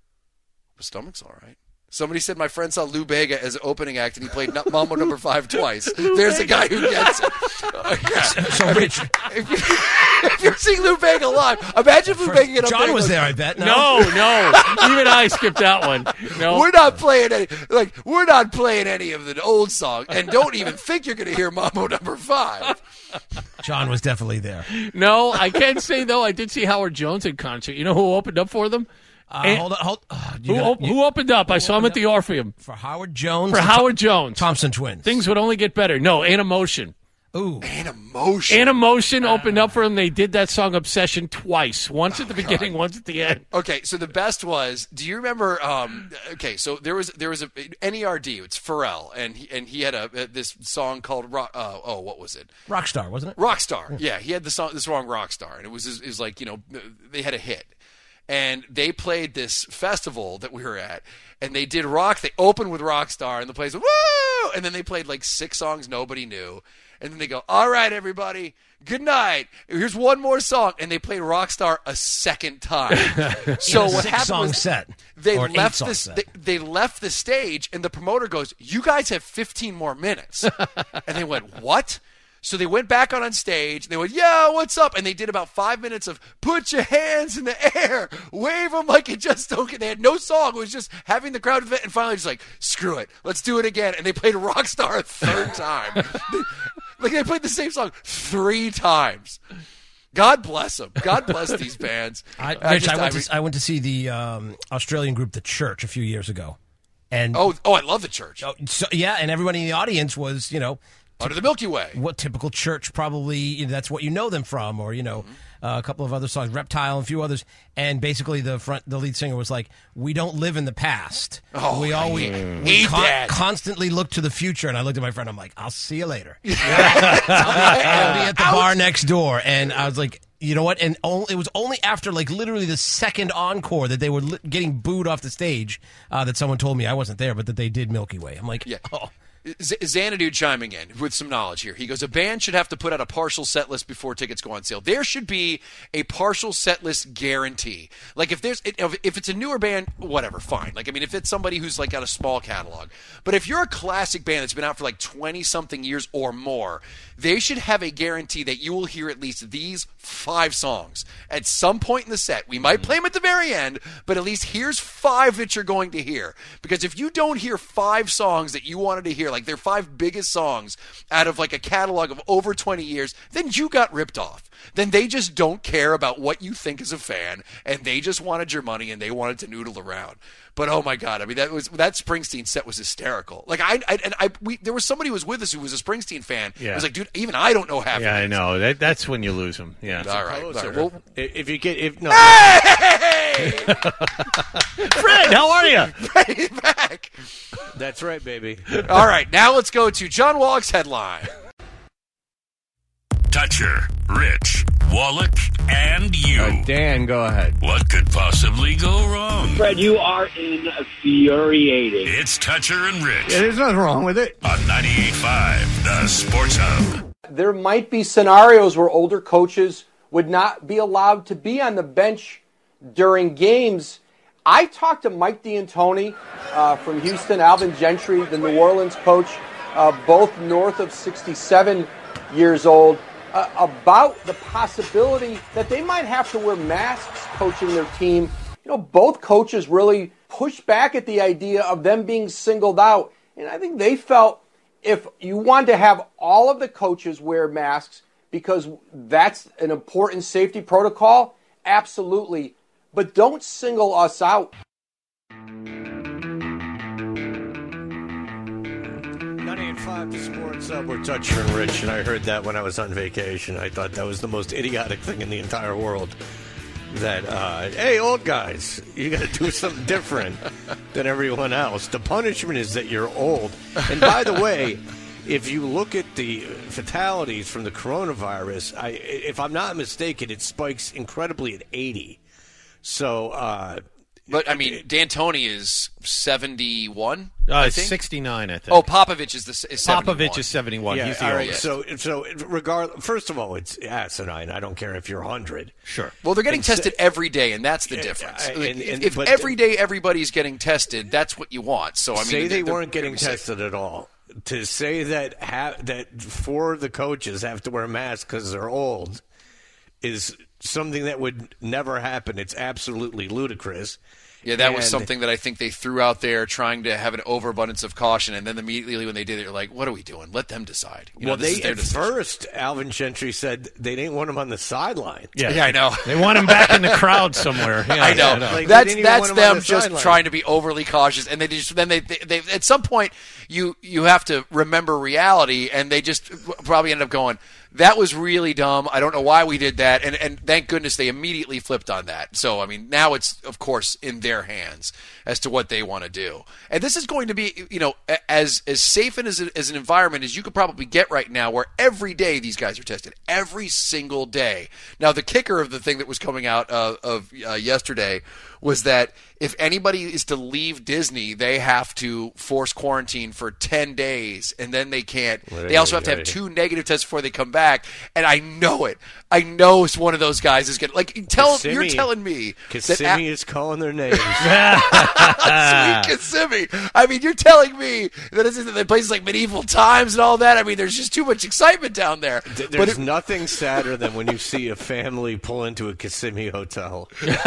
Speaker 5: his stomach's all right. Somebody said my friend saw Lou Bega as opening act and he played N- Mambo Number Five twice. There's a guy who gets it. Uh, yeah.
Speaker 6: So, Rich,
Speaker 5: If, you, if you're seeing Lou Bega live, imagine Lou Bega get up
Speaker 6: John
Speaker 5: there.
Speaker 6: was
Speaker 5: and goes,
Speaker 6: there, I bet. No.
Speaker 2: No, no. Even I skipped that one. No.
Speaker 5: We're not playing any like we're not playing any of the old song, and don't even think you're going to hear Mambo Number Five.
Speaker 6: John was definitely there.
Speaker 2: No, I can say, though, I did see Howard Jones in concert. You know who opened up for them?
Speaker 6: Uh,
Speaker 2: And-
Speaker 6: hold on. Hold. Uh, you
Speaker 2: Who,
Speaker 6: gotta-
Speaker 2: op-
Speaker 6: you-
Speaker 2: who opened up? I saw him at the Orpheum.
Speaker 6: for Howard Jones.
Speaker 2: For
Speaker 6: the
Speaker 2: Howard Jones.
Speaker 6: Thompson twins.
Speaker 2: Things would only get better. No, Animotion.
Speaker 6: Ooh.
Speaker 5: And emotion.
Speaker 2: Animotion opened up for him. They did that song Obsession twice. Once at the beginning, once at the end.
Speaker 5: Okay, so the best was. Do you remember? Um, okay, so there was there was a N E R D. It's Pharrell, and he and he had a, a this song called Rock. Uh, oh, what was it?
Speaker 6: Rockstar, wasn't it?
Speaker 5: Rockstar. Yeah, he had the song this song Rockstar, and it was it was like you know they had a hit, and they played this festival that we were at, and they did rock. They opened with Rockstar, and the place went, woo, and then they played like six songs nobody knew. And then they go, all right, everybody, good night. Here's one more song. And they played Rockstar a second time. So what happened
Speaker 6: Six-song
Speaker 5: was
Speaker 6: set.
Speaker 5: they
Speaker 6: Or an
Speaker 5: left
Speaker 6: eight-song
Speaker 5: this.
Speaker 6: set.
Speaker 5: They, they left the stage, and the promoter goes, you guys have fifteen more minutes. And they went, what? So they went back on on stage. They went, yeah, what's up? And they did about five minutes of put your hands in the air, wave them like it just don't. They had no song. It was just having the crowd event. And finally, just like, screw it, let's do it again. And they played Rockstar a third time. They- like they played the same song three times. God bless them. God bless these bands.
Speaker 6: I,
Speaker 5: I
Speaker 6: Rich,
Speaker 5: just-
Speaker 6: I, went
Speaker 5: I
Speaker 6: to, I went to see the um, Australian group, The Church, a few years ago. And
Speaker 5: oh, oh, I love the Church.
Speaker 6: oh, so, yeah, and everybody in the audience was, you know,
Speaker 5: Under the Milky Way.
Speaker 6: what typical church probably, you know, that's what you know them from, or, you know,
Speaker 5: Mm-hmm.
Speaker 6: uh, a couple of other songs, Reptile and a few others. And basically the front, the lead singer was like, we don't live in the past.
Speaker 5: Oh,
Speaker 6: we
Speaker 5: I
Speaker 6: always
Speaker 5: hate
Speaker 6: we
Speaker 5: that.
Speaker 6: constantly look to the future. And I looked at my friend, I'm like, I'll see you later. I'll, be, I'll be at the bar next door. And I was like, you know what? And only, it was only after like literally the second encore that they were li- getting booed off the stage uh, that someone told me, I wasn't there, but that they did Milky Way. I'm like,
Speaker 5: Yeah.
Speaker 6: oh.
Speaker 5: Z- Xanadu chiming in with some knowledge here. He goes, a band should have to put out a partial set list before tickets go on sale. There should be a partial set list guarantee. Like if there's if if it's a newer band, whatever, fine. Like I mean, if it's somebody who's like got a small catalog, but if you're a classic band that's been out for like twenty something years or more, they should have a guarantee that you will hear at least these five songs at some point in the set. We might play them at the very end, but at least here's five that you're going to hear. Because if you don't hear five songs that you wanted to hear, like their five biggest songs out of like a catalog of over twenty years, then you got ripped off. Then they just don't care about what you think as a fan, and they just wanted your money and they wanted to noodle around. But oh my God, I mean that was that Springsteen set was hysterical. Like I, I and I, we there was somebody who was with us who was a Springsteen fan.
Speaker 2: Yeah.
Speaker 5: I was like, dude, even I don't know half.
Speaker 2: Yeah,
Speaker 5: of
Speaker 2: I
Speaker 5: these.
Speaker 2: know. That, that's when you lose them. Yeah.
Speaker 5: All right, all right. Well,
Speaker 1: If you get if no,
Speaker 5: hey,
Speaker 2: Fred, how are you?
Speaker 5: Freddie's back.
Speaker 1: that's right, baby.
Speaker 5: All right, now let's go to John Wallach's headline.
Speaker 3: Toucher, Rich, Wallach, and you.
Speaker 1: Uh, Dan, go ahead.
Speaker 3: What could possibly go wrong?
Speaker 11: Fred, you are infuriating.
Speaker 3: It's Toucher and Rich
Speaker 1: Yeah, there's nothing wrong with it.
Speaker 3: on ninety-eight point five, The Sports Hub.
Speaker 12: There might be scenarios where older coaches would not be allowed to be on the bench during games. I talked to Mike D'Antoni uh, from Houston, Alvin Gentry, the New Orleans coach, uh, both north of sixty-seven years old, uh, about the possibility that they might have to wear masks coaching their team. You you know, both coaches really pushed back at the idea of them being singled out. And I think they felt if you wanted to have all of the coaches wear masks because that's an important safety protocol, absolutely. But don't single us out.
Speaker 1: ninety-eight point five, the Sports Hub. We're touching on Rich, and I heard that when I was on vacation. I thought that was the most idiotic thing in the entire world. That, uh, hey, old guys, you got to do something different than everyone else. The punishment is that you're old. And by the way, if you look at the fatalities from the coronavirus, I, if I'm not mistaken, it spikes incredibly at eighty. So, uh,
Speaker 5: but I mean, D'Antoni is seventy-one.
Speaker 2: Uh,
Speaker 5: I think
Speaker 2: sixty-nine, I think.
Speaker 5: Oh, Popovich is the is seventy-one.
Speaker 2: Popovich is seventy-one.
Speaker 1: Yeah,
Speaker 2: He's the
Speaker 1: all right,
Speaker 2: oldest.
Speaker 1: So, so regard. First of all, it's asinine. I don't care if you're one hundred.
Speaker 2: Sure.
Speaker 5: Well, they're getting
Speaker 1: And
Speaker 5: tested
Speaker 1: se-
Speaker 5: every day, and that's the
Speaker 1: Yeah,
Speaker 5: difference.
Speaker 1: and-
Speaker 5: Like,
Speaker 1: and-
Speaker 5: if
Speaker 1: and-
Speaker 5: if
Speaker 1: but-
Speaker 5: every day everybody's getting tested, that's what you want. So I mean,
Speaker 1: say they
Speaker 5: they're-
Speaker 1: weren't
Speaker 5: they're
Speaker 1: getting
Speaker 5: gonna be safe.
Speaker 1: tested at all. To say that ha- that four of the coaches have to wear masks because they're old is something that would never happen. It's absolutely ludicrous.
Speaker 5: Yeah, that was
Speaker 1: And-
Speaker 5: something that I think they threw out there trying to have an overabundance of caution, and then immediately when they did it, they're like, what are we doing? Let them decide. You know,
Speaker 1: well,
Speaker 5: this
Speaker 1: they
Speaker 5: is their
Speaker 1: at
Speaker 5: decision.
Speaker 1: first, Alvin Gentry said they didn't want him on the sideline.
Speaker 2: Yeah.
Speaker 5: Yeah, I know.
Speaker 2: They want him back in the crowd somewhere. Yeah,
Speaker 5: I know.
Speaker 1: Like, they
Speaker 5: that's
Speaker 1: didn't even
Speaker 5: that's
Speaker 1: want him on
Speaker 5: them
Speaker 1: the
Speaker 5: just
Speaker 1: sideline.
Speaker 5: trying to be overly cautious, and they just then they, they they at some point you you have to remember reality, and they just probably end up going, that was really dumb. I don't know why we did that, and and thank goodness they immediately flipped on that. So I mean, now it's of course in their hands as to what they want to do, and this is going to be, you know, as as safe and as, a, as an environment as you could probably get right now, where every day these guys are tested, every single day. Now the kicker of the thing that was coming out uh, of uh, yesterday was that if anybody is to leave Disney, they have to force quarantine for ten days, and then they can't. They also have to have two negative tests before they come back. And I know it. I know it's one of those guys is going to, like, tell,
Speaker 1: Kissimmee-
Speaker 5: you're telling me
Speaker 1: Kissimmee
Speaker 5: that
Speaker 1: is calling their names.
Speaker 5: Sweet Kissimmee. I mean, you're telling me that it's in places like medieval times and all that. I mean, there's just too much excitement down there.
Speaker 1: Th-
Speaker 5: But
Speaker 1: There's
Speaker 5: it-
Speaker 1: nothing sadder than when you see a family pull into a Kissimmee hotel.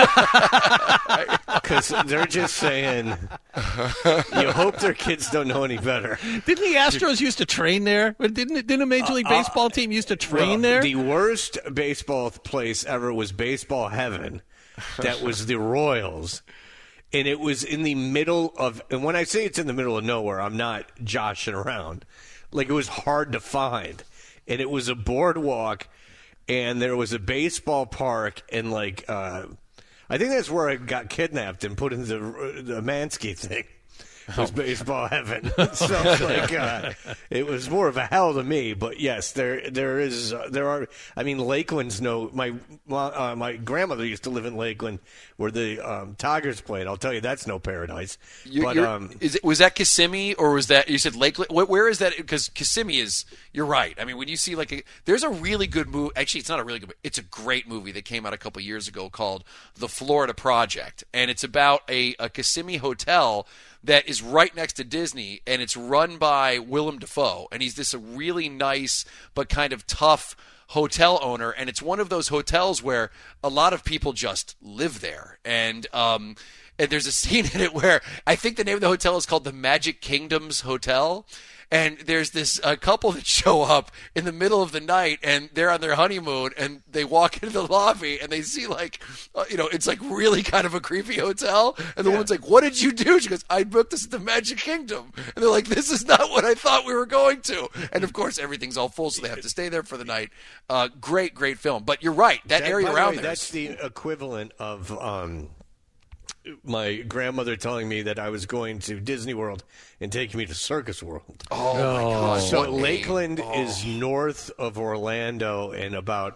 Speaker 1: Because they're just saying, you hope their kids don't know any better.
Speaker 2: Didn't the Astros used to train there? Didn't didn't a Major League Baseball team used to train
Speaker 1: Well,
Speaker 2: there?
Speaker 1: The worst baseball place ever was Baseball Heaven. That was the Royals. And it was in the middle of, and when I say it's in the middle of nowhere, I'm not joshing around. Like, it was hard to find. And it was a boardwalk, and there was a baseball park, and like, uh, I think that's where I got kidnapped and put in the, the Mansky thing. It was Baseball Heaven. So like, uh, it was more of a hell to me. But yes, there there is uh, there are. I mean, Lakeland's no. My uh, my grandmother used to live in Lakeland, where the um, Tigers played. I'll tell you, that's no paradise.
Speaker 5: You,
Speaker 1: but
Speaker 5: you're-
Speaker 1: um,
Speaker 5: is it, was that Kissimmee or was that you said Lakeland? Where, where is that? Because Kissimmee is. You're right. I mean, when you see like a, there's a really good movie. Actually, it's not a really good. It's a great movie that came out a couple years ago called The Florida Project, and it's about a, a Kissimmee hotel that is right next to Disney, and it's run by Willem Dafoe, and he's this a really nice but kind of tough hotel owner, and it's one of those hotels where a lot of people just live there, and um, and there's a scene in it where I think the name of the hotel is called the Magic Kingdoms Hotel. And there's this uh, couple that show up in the middle of the night, and they're on their honeymoon, and they walk into the lobby, and they see, like, uh, you know, it's like really kind of a creepy hotel. And the woman's like, what did you do? She goes, I booked this at the Magic Kingdom. And they're like, this is not what I thought we were going to. And, of course, everything's all full, so they have to stay there for the night. Uh, great, great film. But you're right. That,
Speaker 1: that-
Speaker 5: area
Speaker 1: by the
Speaker 5: around
Speaker 1: way,
Speaker 5: there.
Speaker 1: that's the equivalent of um, my grandmother telling me that I was going to Disney World and taking me to Circus World.
Speaker 5: Oh, my God.
Speaker 1: So
Speaker 5: what name.
Speaker 1: Lakeland
Speaker 5: Oh.
Speaker 1: is north of Orlando and about,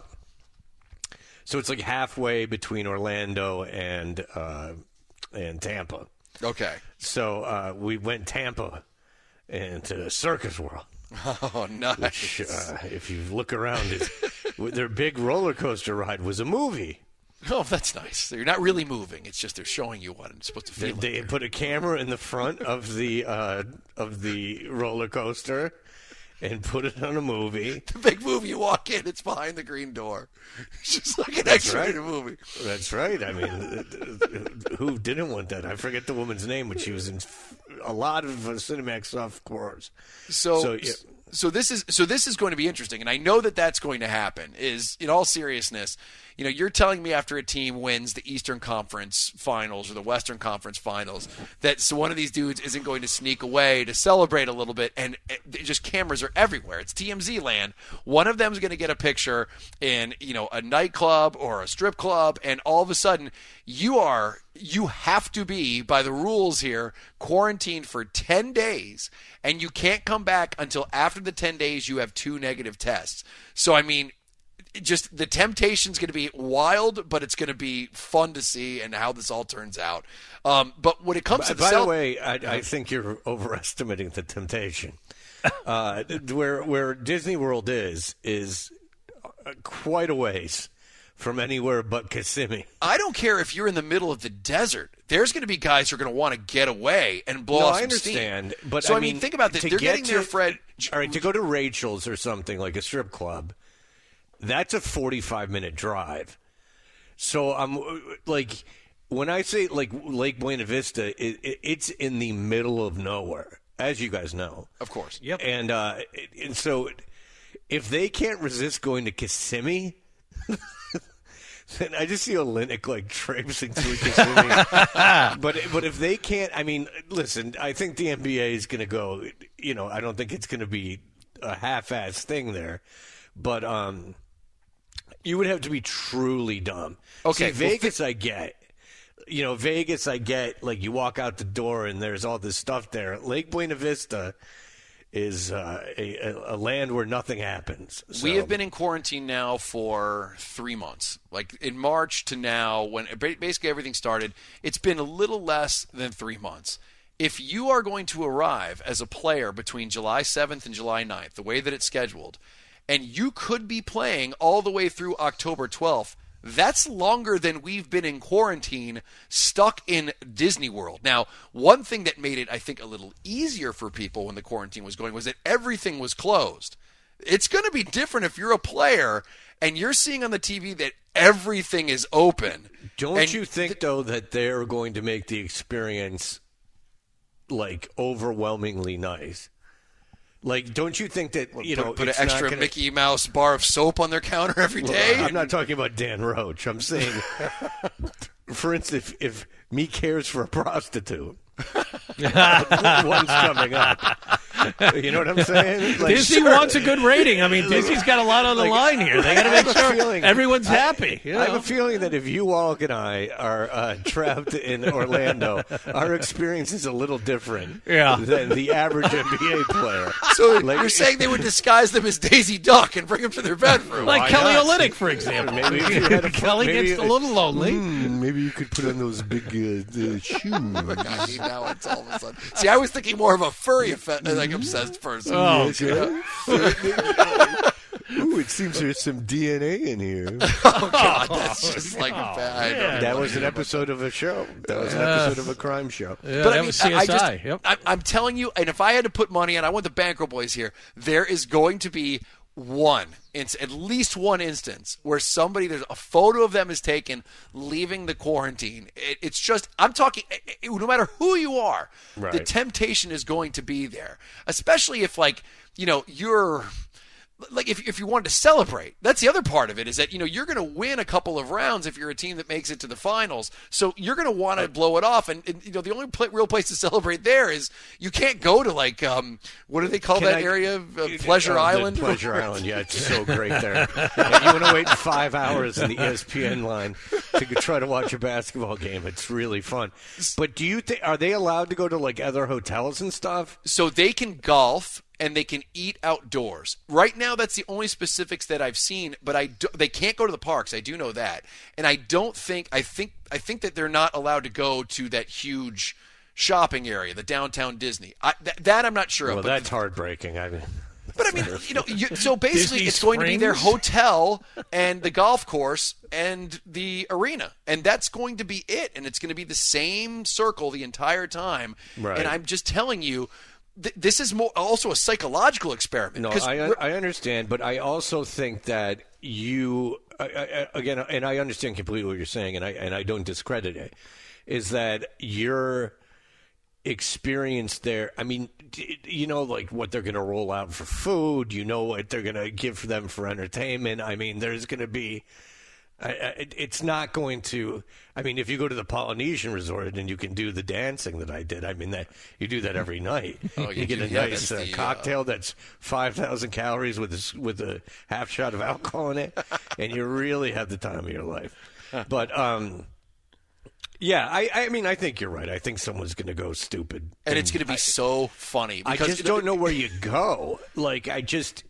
Speaker 1: so it's like halfway between Orlando and uh, and Tampa.
Speaker 5: Okay.
Speaker 1: So uh, we went Tampa and to Circus World.
Speaker 5: Oh, nice.
Speaker 1: Which, uh, if you look around, it, their big roller coaster ride was a movie.
Speaker 5: Oh, that's nice. So you're not really moving. It's just they're showing you what it's supposed to
Speaker 1: They,
Speaker 5: feel like.
Speaker 1: they put a camera in the front of the uh, of the roller coaster, and put it on a movie.
Speaker 5: The big movie, you walk in, it's behind the green door. It's just like an
Speaker 1: That's
Speaker 5: extra
Speaker 1: right.
Speaker 5: in a movie.
Speaker 1: That's right. I mean, who didn't want that? I forget the woman's name, but she was in a lot of uh, Cinemax soft cores.
Speaker 5: So,
Speaker 1: So, yeah.
Speaker 5: so this is so this is going to be interesting, and I know that that's going to happen. Is in all seriousness, you know, you're telling me after a team wins the Eastern Conference Finals or the Western Conference Finals that so one of these dudes isn't going to sneak away to celebrate a little bit, and it, just cameras are everywhere. It's T M Z land. One of them's going to get a picture in, you know, a nightclub or a strip club, and all of a sudden you are you have to be, by the rules here, quarantined for ten days, and you can't come back until after the ten days you have two negative tests. So, I mean, just the temptation's going to be wild, but it's going to be fun to see and how this all turns out. Um, but when it comes
Speaker 1: by,
Speaker 5: to the
Speaker 1: by
Speaker 5: cel-
Speaker 1: the way, I, I think you're overestimating the temptation. Uh, where where Disney World is is quite a ways from anywhere but Kissimmee.
Speaker 5: I don't care if you're in the middle of the desert. There's going to be guys who are going to want to get away and blow
Speaker 1: no,
Speaker 5: off
Speaker 1: I
Speaker 5: some
Speaker 1: understand,
Speaker 5: steam.
Speaker 1: but
Speaker 5: so
Speaker 1: I
Speaker 5: I mean,
Speaker 1: mean,
Speaker 5: think about this.
Speaker 1: to
Speaker 5: They're
Speaker 1: get
Speaker 5: getting their
Speaker 1: to-
Speaker 5: Fred.
Speaker 1: All right, to go to Rachel's or something like a strip club, that's a forty-five minute drive. So I'm like, when I say like Lake Buena Vista, it, it, it's in the middle of nowhere, as you guys know.
Speaker 5: Of course.
Speaker 1: Yep. And uh, and so if they can't resist going to Kissimmee. And I just see Olenek like traipsing through Kissimmee. but but if they can't, I mean, listen, I think the N B A is going to go. You know, I don't think it's going to be a half-ass thing there. But um, you would have to be truly dumb.
Speaker 5: Okay,
Speaker 1: See,
Speaker 5: well,
Speaker 1: Vegas, I get. You know, Vegas, I get. Like you walk out the door and there's all this stuff there. Lake Buena Vista is uh, a, a land where nothing happens. So.
Speaker 5: We have been in quarantine now for three months. Like in March to now, when basically everything started, it's been a little less than three months. If you are going to arrive as a player between July seventh and July ninth, the way that it's scheduled, and you could be playing all the way through October twelfth, that's longer than we've been in quarantine stuck in Disney World. Now, one thing that made it, I think, a little easier for people when the quarantine was going was that everything was closed. It's going to be different if you're a player and you're seeing on the T V that everything is open.
Speaker 1: Don't
Speaker 5: and
Speaker 1: you think, th- though, that they're going to make the experience, like, overwhelmingly nice? Like, don't you think that, you
Speaker 5: put,
Speaker 1: know,
Speaker 5: put an
Speaker 1: it's
Speaker 5: extra
Speaker 1: not gonna...
Speaker 5: Mickey Mouse bar of soap on their counter every day?
Speaker 1: Well, I'm not talking about Dan Roach. I'm saying, for instance, if, if me cares for a prostitute, one's coming up. You know what I'm saying? Like,
Speaker 2: Disney
Speaker 1: sure.
Speaker 2: wants a good rating. I mean, Disney's got a lot on the
Speaker 1: Like,
Speaker 2: line here. They got to
Speaker 1: I have
Speaker 2: make
Speaker 1: a
Speaker 2: sure
Speaker 1: feeling-
Speaker 2: everyone's
Speaker 1: I-
Speaker 2: happy. You
Speaker 1: I have
Speaker 2: know?
Speaker 1: a feeling that if you, Walk, and I are uh, trapped in Orlando, our experience is a little different
Speaker 2: Yeah.
Speaker 1: than the average N B A player.
Speaker 5: So
Speaker 1: Like-
Speaker 5: you're saying they would disguise them as Daisy Duck and bring them to their bedroom?
Speaker 2: Like
Speaker 1: Why
Speaker 2: Kelly
Speaker 1: not?
Speaker 2: Olynyk, for example.
Speaker 1: Maybe if you had a
Speaker 2: Kelly
Speaker 1: maybe-
Speaker 2: gets a little lonely.
Speaker 1: Hmm, maybe you could put on those big uh, uh, shoes.
Speaker 5: I mean, now it's all of a sudden. See, I was thinking more of a furry, effect, like obsessed person.
Speaker 2: Oh,
Speaker 1: Yes, yeah. Ooh, it seems there's some D N A in here.
Speaker 5: Oh God, that's just like a bad. I don't
Speaker 2: yeah.
Speaker 1: That
Speaker 5: know
Speaker 1: was an
Speaker 5: anything about
Speaker 1: episode of a show. That was an episode of a crime show.
Speaker 2: Yeah,
Speaker 5: But
Speaker 2: that
Speaker 5: I mean,
Speaker 2: was
Speaker 5: I-
Speaker 2: C
Speaker 5: I
Speaker 2: S I.
Speaker 5: just,
Speaker 2: Yep.
Speaker 5: I, I'm telling you, and if I had to put money on, I want the Bankroll Boys here. There is going to be one, it's at least one instance where somebody, there's a photo of them is taken leaving the quarantine. It, it's just, I'm talking, it, it- no matter who you are, the
Speaker 1: Right.
Speaker 5: temptation is going to be there, especially if, like, you know, you're. Like if if you wanted to celebrate, that's the other part of it, is that, you know, you're going to win a couple of rounds if you're a team that makes it to the finals. So you're going to want to blow it off, and, and you know the only pl- real place to celebrate there is you can't go to, like, um what do they call
Speaker 1: Can
Speaker 5: that
Speaker 1: I-
Speaker 5: area? Uh, Pleasure
Speaker 1: Oh, the
Speaker 5: Island.
Speaker 1: Pleasure Island, yeah, it's so great there. Like, you want to wait five hours in the E S P N line to go try to watch a basketball game. It's really fun. But do you think, are they allowed to go to, like, other hotels and stuff?
Speaker 5: So they can golf and they can eat outdoors. Right now, that's the only specifics that I've seen. But I do, they can't go to the parks. I do know that, and I don't think I think I think that they're not allowed to go to that huge shopping area, the downtown Disney. I, that, that I'm not sure
Speaker 1: Well,
Speaker 5: of. But,
Speaker 1: that's heartbreaking. I mean,
Speaker 5: but I mean, you know, you, so basically,
Speaker 2: Disney
Speaker 5: it's going to be their
Speaker 2: Springs?
Speaker 5: hotel and the golf course and the arena, and that's going to be it. And it's going to be the same circle the entire time.
Speaker 1: Right.
Speaker 5: And I'm just telling you, th- this is more also a psychological experiment.
Speaker 1: No, I, I understand, but I also think that you I, I, again, and I understand completely what you're saying, and I and I don't discredit it. Is that your experience there? I mean, you know, like what they're going to roll out for food. You know what they're going to give for them for entertainment. I mean, there's going to be. I, I, it's not going to. I mean, if you go to the Polynesian resort and you can do the dancing that I did, I mean that you do that every night.
Speaker 5: Oh,
Speaker 1: you,
Speaker 5: you
Speaker 1: get
Speaker 5: do,
Speaker 1: a
Speaker 5: yeah,
Speaker 1: nice
Speaker 5: that's
Speaker 1: uh,
Speaker 5: the,
Speaker 1: cocktail
Speaker 5: uh,
Speaker 1: that's five thousand calories with a, with a half shot of alcohol in it, and you really have the time of your life. But um, yeah, I, I mean, I think you're right. I think someone's going to go stupid,
Speaker 5: and,
Speaker 1: and
Speaker 5: it's going to be
Speaker 1: I,
Speaker 5: so funny.
Speaker 1: I
Speaker 5: Because
Speaker 1: just don't know where you go. Like, I just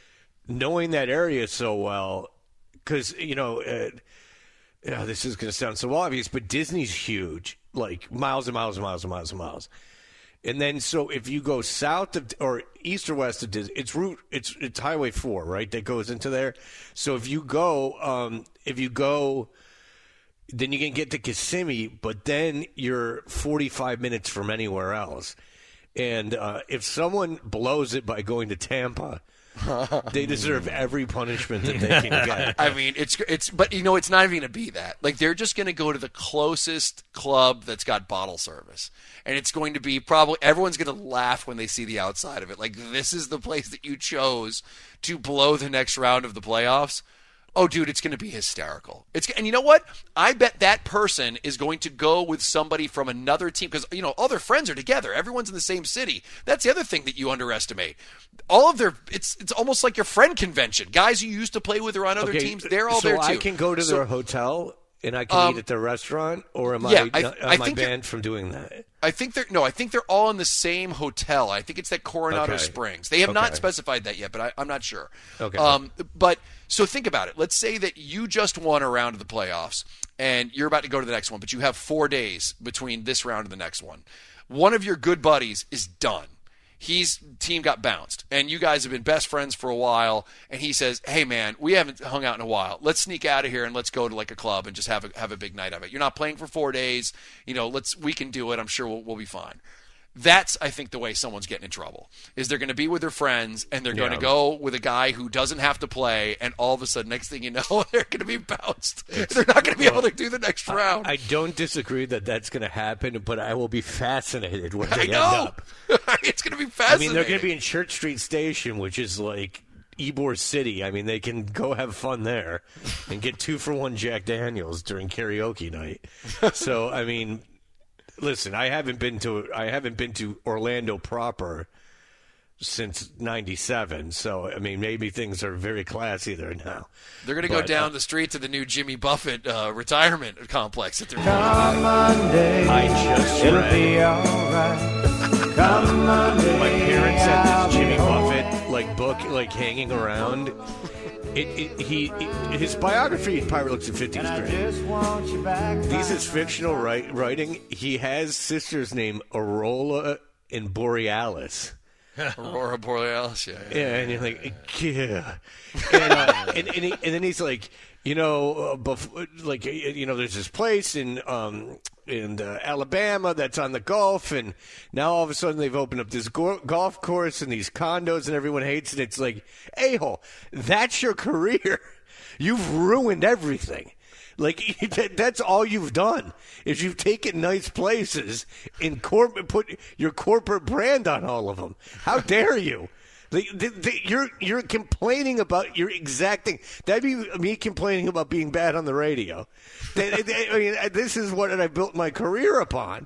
Speaker 1: knowing that area so well, because you know. Uh, Yeah, this is going to sound so obvious, but Disney's huge, like miles and miles and miles and miles and miles. And then, so if you go south of or east or west of Disney, it's route, it's it's Highway Four, right? That goes into there. So if you go, um, if you go, then you can get to Kissimmee, but then you're forty-five minutes from anywhere else. And uh, if someone blows it by going to Tampa. They deserve every punishment that they can get.
Speaker 5: I mean, it's it's, but you know, it's not even going to be that. Like, they're just going to go to the closest club that's got bottle service, and it's going to be probably everyone's going to laugh when they see the outside of it. Like, this is the place that you chose to blow the next round of the playoffs. Oh, dude, it's going to be hysterical. It's and you know what? I bet that person is going to go with somebody from another team because you know all their friends are together. Everyone's in the same city. That's the other thing that you underestimate. All of their it's it's almost like your friend convention. Guys you used to play with are on other
Speaker 1: Okay,
Speaker 5: teams. They're all
Speaker 1: so
Speaker 5: there too.
Speaker 1: I can go to
Speaker 5: So-
Speaker 1: their hotel and I can
Speaker 5: Um,
Speaker 1: eat at their restaurant, or am
Speaker 5: yeah,
Speaker 1: I,
Speaker 5: I-
Speaker 1: am
Speaker 5: I
Speaker 1: I
Speaker 5: think they're-
Speaker 1: banned from doing that?
Speaker 5: I think they're no. I think they're all in the same hotel. I think it's that Coronado
Speaker 1: Okay.
Speaker 5: Springs. They have not
Speaker 1: Okay.
Speaker 5: specified that yet, but I, I'm not sure.
Speaker 1: Okay.
Speaker 5: Um, but so think about it. Let's say that you just won a round of the playoffs, and you're about to go to the next one, but you have four days between this round and the next one. One of your good buddies is done. He's team got bounced, and you guys have been best friends for a while. And he says, "Hey, man, we haven't hung out in a while. Let's sneak out of here and let's go to like a club and just have a have a big night of it. You're not playing for four days, you know. Let's we can do it. I'm sure we'll we'll be fine." That's, I think, the way someone's getting in trouble. Is they're going to be with their friends, and they're going
Speaker 1: Yeah.
Speaker 5: to go with a guy who doesn't have to play, and all of a sudden, next thing you know, they're going to be bounced. They're not going to be able to do the next round.
Speaker 1: I don't disagree that that's going to happen, but I will be fascinated when they
Speaker 5: I
Speaker 1: end
Speaker 5: know.
Speaker 1: up.
Speaker 5: It's going to be
Speaker 1: I
Speaker 5: fascinating.
Speaker 1: mean, they're going to be in Church Street Station, which is like Ybor City. I mean, they can go have fun there and get two for one Jack Daniels during karaoke night. So, I mean, listen, I haven't been to I haven't been to Orlando proper since ninety-seven. So, I mean, maybe things are very classy there now.
Speaker 5: They're going to go
Speaker 1: But,
Speaker 5: down
Speaker 1: uh,
Speaker 5: the street to the new Jimmy Buffett uh, retirement complex that they're
Speaker 13: Come Monday,
Speaker 1: I just
Speaker 13: it'll
Speaker 1: read-
Speaker 13: be alright. Come Monday,
Speaker 1: My parents had
Speaker 13: I'll
Speaker 1: this
Speaker 13: be
Speaker 1: Jimmy
Speaker 13: home.
Speaker 1: Buffett like book like hanging around. It, it he it, his biography probably looks at fifties
Speaker 13: And I
Speaker 1: great.
Speaker 13: just want you back.
Speaker 1: These is fictional write, writing. He has sisters named Aurora and Borealis.
Speaker 5: Aurora Borealis, yeah. yeah.
Speaker 1: Yeah, and you're like, yeah, and uh, and and, he, and then he's like, you know, uh, bef- like you know, there's this place in um in uh, Alabama that's on the Gulf, and now all of a sudden they've opened up this go- golf course and these condos, and everyone hates it. It's like, a-hole, that's your career. You've ruined everything. Like that, that's all you've done is you've taken nice places and corp- put your corporate brand on all of them. How dare you? The, the, the, you're you're complaining about your exact thing. That'd be me complaining about being bad on the radio. They- they- I mean, this is what I built my career upon.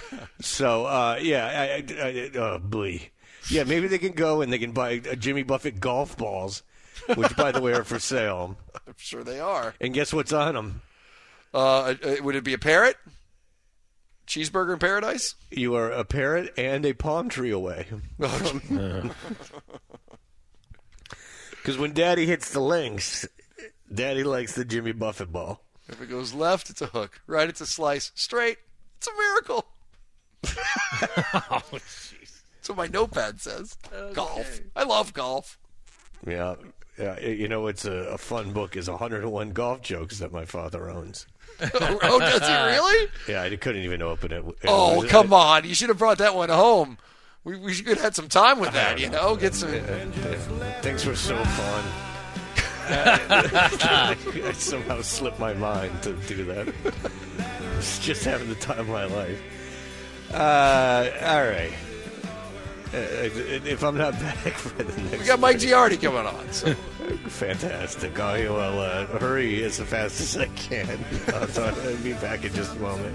Speaker 1: So uh, yeah, I, I, I, oh, boy. Yeah, maybe they can go and they can buy uh, Jimmy Buffett golf balls, which by the way are for sale.
Speaker 5: I'm sure they are.
Speaker 1: And guess what's on them?
Speaker 5: Uh, uh, would it be a parrot? Cheeseburger in paradise?
Speaker 1: You are a parrot and a palm tree away. Because when Daddy hits the links, Daddy likes the Jimmy Buffett ball.
Speaker 5: If it goes left, it's a hook. Right, it's a slice. Straight, it's a miracle.
Speaker 2: Oh,
Speaker 5: That's what my notepad says. Golf. I love golf.
Speaker 1: Yeah, yeah. You know, it's a, a fun book. Is one hundred one golf jokes that my father owns.
Speaker 5: Oh, does he really?
Speaker 1: Yeah, I couldn't even open it.
Speaker 5: Oh,
Speaker 1: was-
Speaker 5: come on. You should have brought that one home. we, we should have had some time with that, you know? Get some.
Speaker 1: Things were so fun. I somehow slipped my mind to do that. It's just having the time of my life. Uh, all right. Uh, if I'm not back for the next,
Speaker 5: we got Mike Giardi coming on. So.
Speaker 1: Fantastic. I will uh, hurry as fast as I can. I'll, talk, I'll be back in just a moment.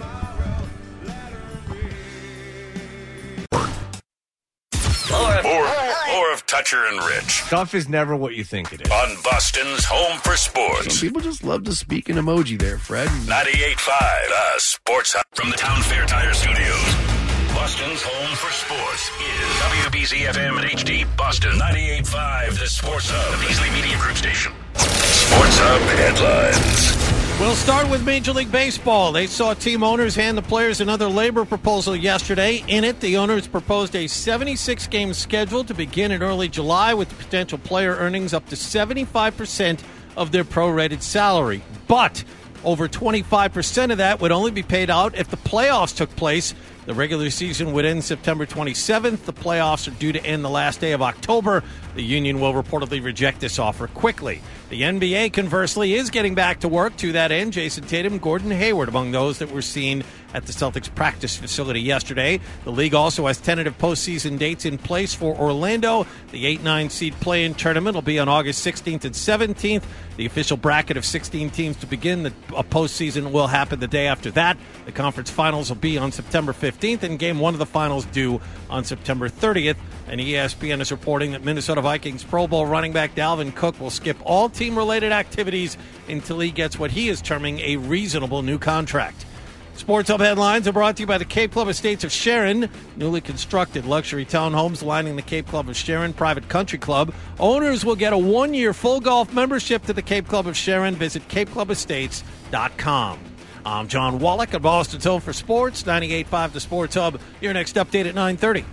Speaker 3: More, more, more of Toucher and Rich.
Speaker 1: Stuff is never what you think it is.
Speaker 3: On Boston's Home for Sports.
Speaker 14: Some people just love to speak in emoji there, Fred.
Speaker 3: ninety-eight point five, the Sports Hub. From the Town Fair Tire Studios. Boston's Home for Sports is W B Z F M and H D Boston ninety-eight point five, the Sports Hub, the Beasley Media Group station. Sports Hub headlines.
Speaker 2: We'll start with Major League Baseball. They saw team owners hand the players another labor proposal yesterday. In it, the owners proposed a seventy-six game schedule to begin in early July with the potential player earnings up to seventy-five percent of their prorated salary. But over twenty-five percent of that would only be paid out if the playoffs took place. The regular season would end September twenty-seventh. The playoffs are due to end the last day of October. The union will reportedly reject this offer quickly. The N B A, conversely, is getting back to work. To that end, Jason Tatum, Gordon Hayward among those that were seen at the Celtics practice facility yesterday. The league also has tentative postseason dates in place for Orlando. The eight nine seed play-in tournament will be on August sixteenth and seventeenth. The official bracket of sixteen teams to begin the postseason will happen the day after that. The conference finals will be on September fifteenth, and game one of the finals due on September thirtieth. And E S P N is reporting that Minnesota Vikings Pro Bowl running back Dalvin Cook will skip all team-related activities until he gets what he is terming a reasonable new contract. Sports Hub headlines are brought to you by the Cape Club Estates of Sharon. Newly constructed luxury townhomes lining the Cape Club of Sharon Private Country Club. Owners will get a one-year full golf membership to the Cape Club of Sharon. Visit cape club estates dot com. I'm John Wallach at Boston's Home for Sports, ninety-eight point five The Sports Hub. Your next update at nine thirty.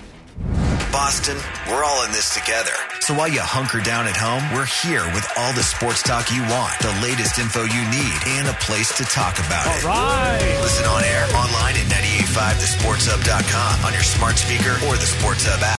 Speaker 15: Boston, we're all in this together. So while you hunker down at home, we're here with all the sports talk you want, the latest info you need, and a place to talk about it.
Speaker 2: All right.
Speaker 15: Listen on air, online at ninety-eight point five the sports hub dot com, on your smart speaker or the Sports Hub app.